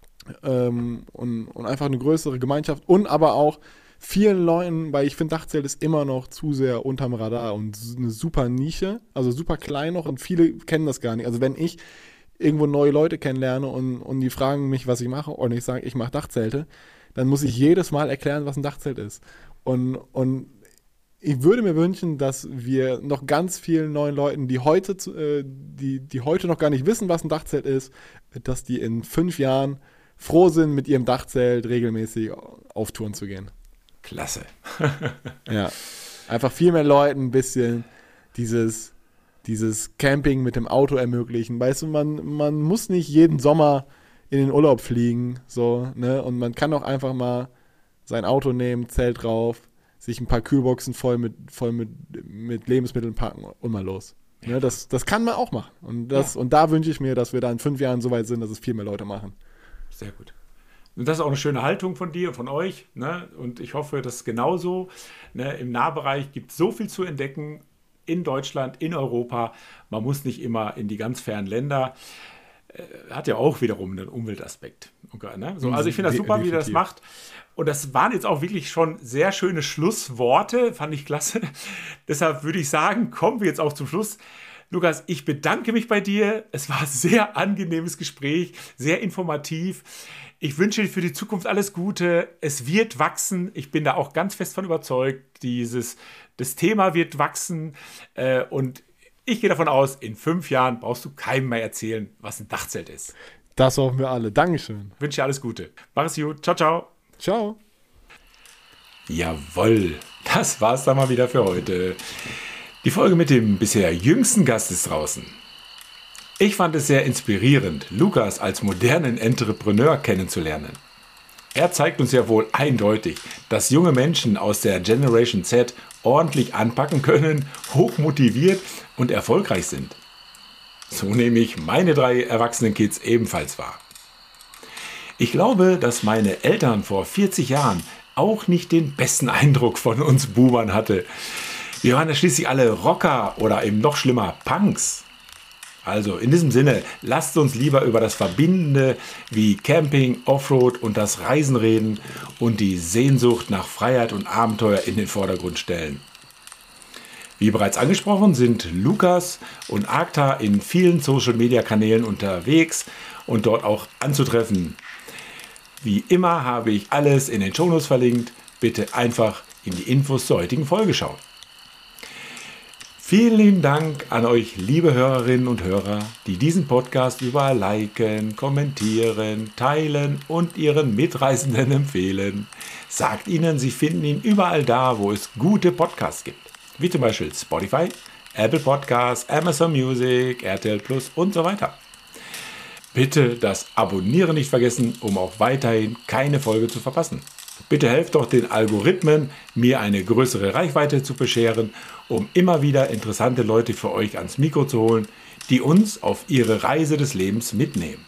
ähm, und, und einfach eine größere Gemeinschaft und aber auch vielen Leuten, weil ich finde, Dachzelt ist immer noch zu sehr unterm Radar und eine super Nische, also super klein noch und viele kennen das gar nicht. Also wenn ich irgendwo neue Leute kennenlerne und, und die fragen mich, was ich mache und ich sage, ich mache Dachzelte, dann muss ich jedes Mal erklären, was ein Dachzelt ist. Und, und ich würde mir wünschen, dass wir noch ganz vielen neuen Leuten, die heute, äh, die, die heute noch gar nicht wissen, was ein Dachzelt ist, dass die in fünf Jahren froh sind, mit ihrem Dachzelt regelmäßig auf Touren zu gehen. Klasse. Ja, einfach viel mehr Leuten ein bisschen dieses dieses Camping mit dem Auto ermöglichen. Weißt du, man, man muss nicht jeden Sommer in den Urlaub fliegen, so, ne? Und man kann auch einfach mal sein Auto nehmen, Zelt drauf, sich ein paar Kühlboxen voll mit, voll mit, mit Lebensmitteln packen und mal los. Ne? Das, das kann man auch machen. Und, das, ja. und da wünsche ich mir, dass wir da in fünf Jahren so weit sind, dass es viel mehr Leute machen. Sehr gut. Und das ist auch eine schöne Haltung von dir und von euch. Ne? Und ich hoffe, das ist genauso. Ne? Im Nahbereich gibt es so viel zu entdecken, in Deutschland, in Europa. Man muss nicht immer in die ganz fernen Länder. Äh, hat ja auch wiederum einen Umweltaspekt. Okay, ne? So, also ich finde das super, wie ihr das macht. Und das waren jetzt auch wirklich schon sehr schöne Schlussworte. Fand ich klasse. Deshalb würde ich sagen, kommen wir jetzt auch zum Schluss. Lukas, ich bedanke mich bei dir. Es war ein sehr angenehmes Gespräch, sehr informativ. Ich wünsche dir für die Zukunft alles Gute. Es wird wachsen. Ich bin da auch ganz fest von überzeugt. Dieses, das Thema wird wachsen. Äh, und ich gehe davon aus, in fünf Jahren brauchst du keinem mehr erzählen, was ein Dachzelt ist. Das hoffen wir alle. Dankeschön. Ich wünsche dir alles Gute. Mach es gut. Ciao, ciao. Ciao. Jawohl, das war's dann mal wieder für heute. Die Folge mit dem bisher jüngsten Gast ist draußen. Ich fand es sehr inspirierend, Lukas als modernen Entrepreneur kennenzulernen. Er zeigt uns ja wohl eindeutig, dass junge Menschen aus der Generation Z ordentlich anpacken können, hochmotiviert und erfolgreich sind. So nehme ich meine drei erwachsenen Kids ebenfalls wahr. Ich glaube, dass meine Eltern vor vierzig Jahren auch nicht den besten Eindruck von uns Boomern hatte. Wir waren ja schließlich alle Rocker oder eben noch schlimmer Punks. Also in diesem Sinne, lasst uns lieber über das Verbindende wie Camping, Offroad und das Reisen reden und die Sehnsucht nach Freiheit und Abenteuer in den Vordergrund stellen. Wie bereits angesprochen, sind Lukas und Agta in vielen Social-Media-Kanälen unterwegs und dort auch anzutreffen. Wie immer habe ich alles in den Shownotes verlinkt. Bitte einfach in die Infos zur heutigen Folge schauen. Vielen lieben Dank an euch, liebe Hörerinnen und Hörer, die diesen Podcast überall liken, kommentieren, teilen und ihren Mitreisenden empfehlen. Sagt ihnen, sie finden ihn überall da, wo es gute Podcasts gibt. Wie zum Beispiel Spotify, Apple Podcasts, Amazon Music, R T L Plus und so weiter. Bitte das Abonnieren nicht vergessen, um auch weiterhin keine Folge zu verpassen. Bitte helft doch den Algorithmen, mir eine größere Reichweite zu bescheren, um immer wieder interessante Leute für euch ans Mikro zu holen, die uns auf ihre Reise des Lebens mitnehmen.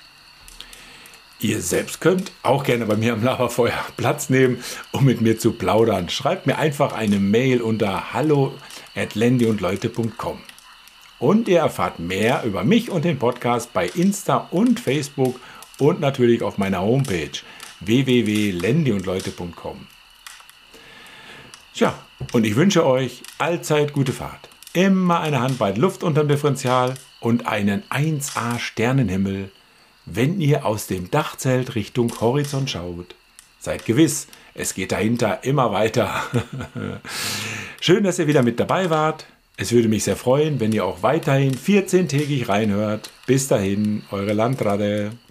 Ihr selbst könnt auch gerne bei mir am Lagerfeuer Platz nehmen, um mit mir zu plaudern. Schreibt mir einfach eine Mail unter hallo at lendyundleute punkt com. Und ihr erfahrt mehr über mich und den Podcast bei Insta und Facebook und natürlich auf meiner Homepage w w w punkt lendyundleute punkt com. Tja, und ich wünsche euch allzeit gute Fahrt. Immer eine Handbreit Luft unterm Differential und einen eins A Sternenhimmel, wenn ihr aus dem Dachzelt Richtung Horizont schaut. Seid gewiss, es geht dahinter immer weiter. Schön, dass ihr wieder mit dabei wart. Es würde mich sehr freuen, wenn ihr auch weiterhin vierzehntägig reinhört. Bis dahin, eure Landratte.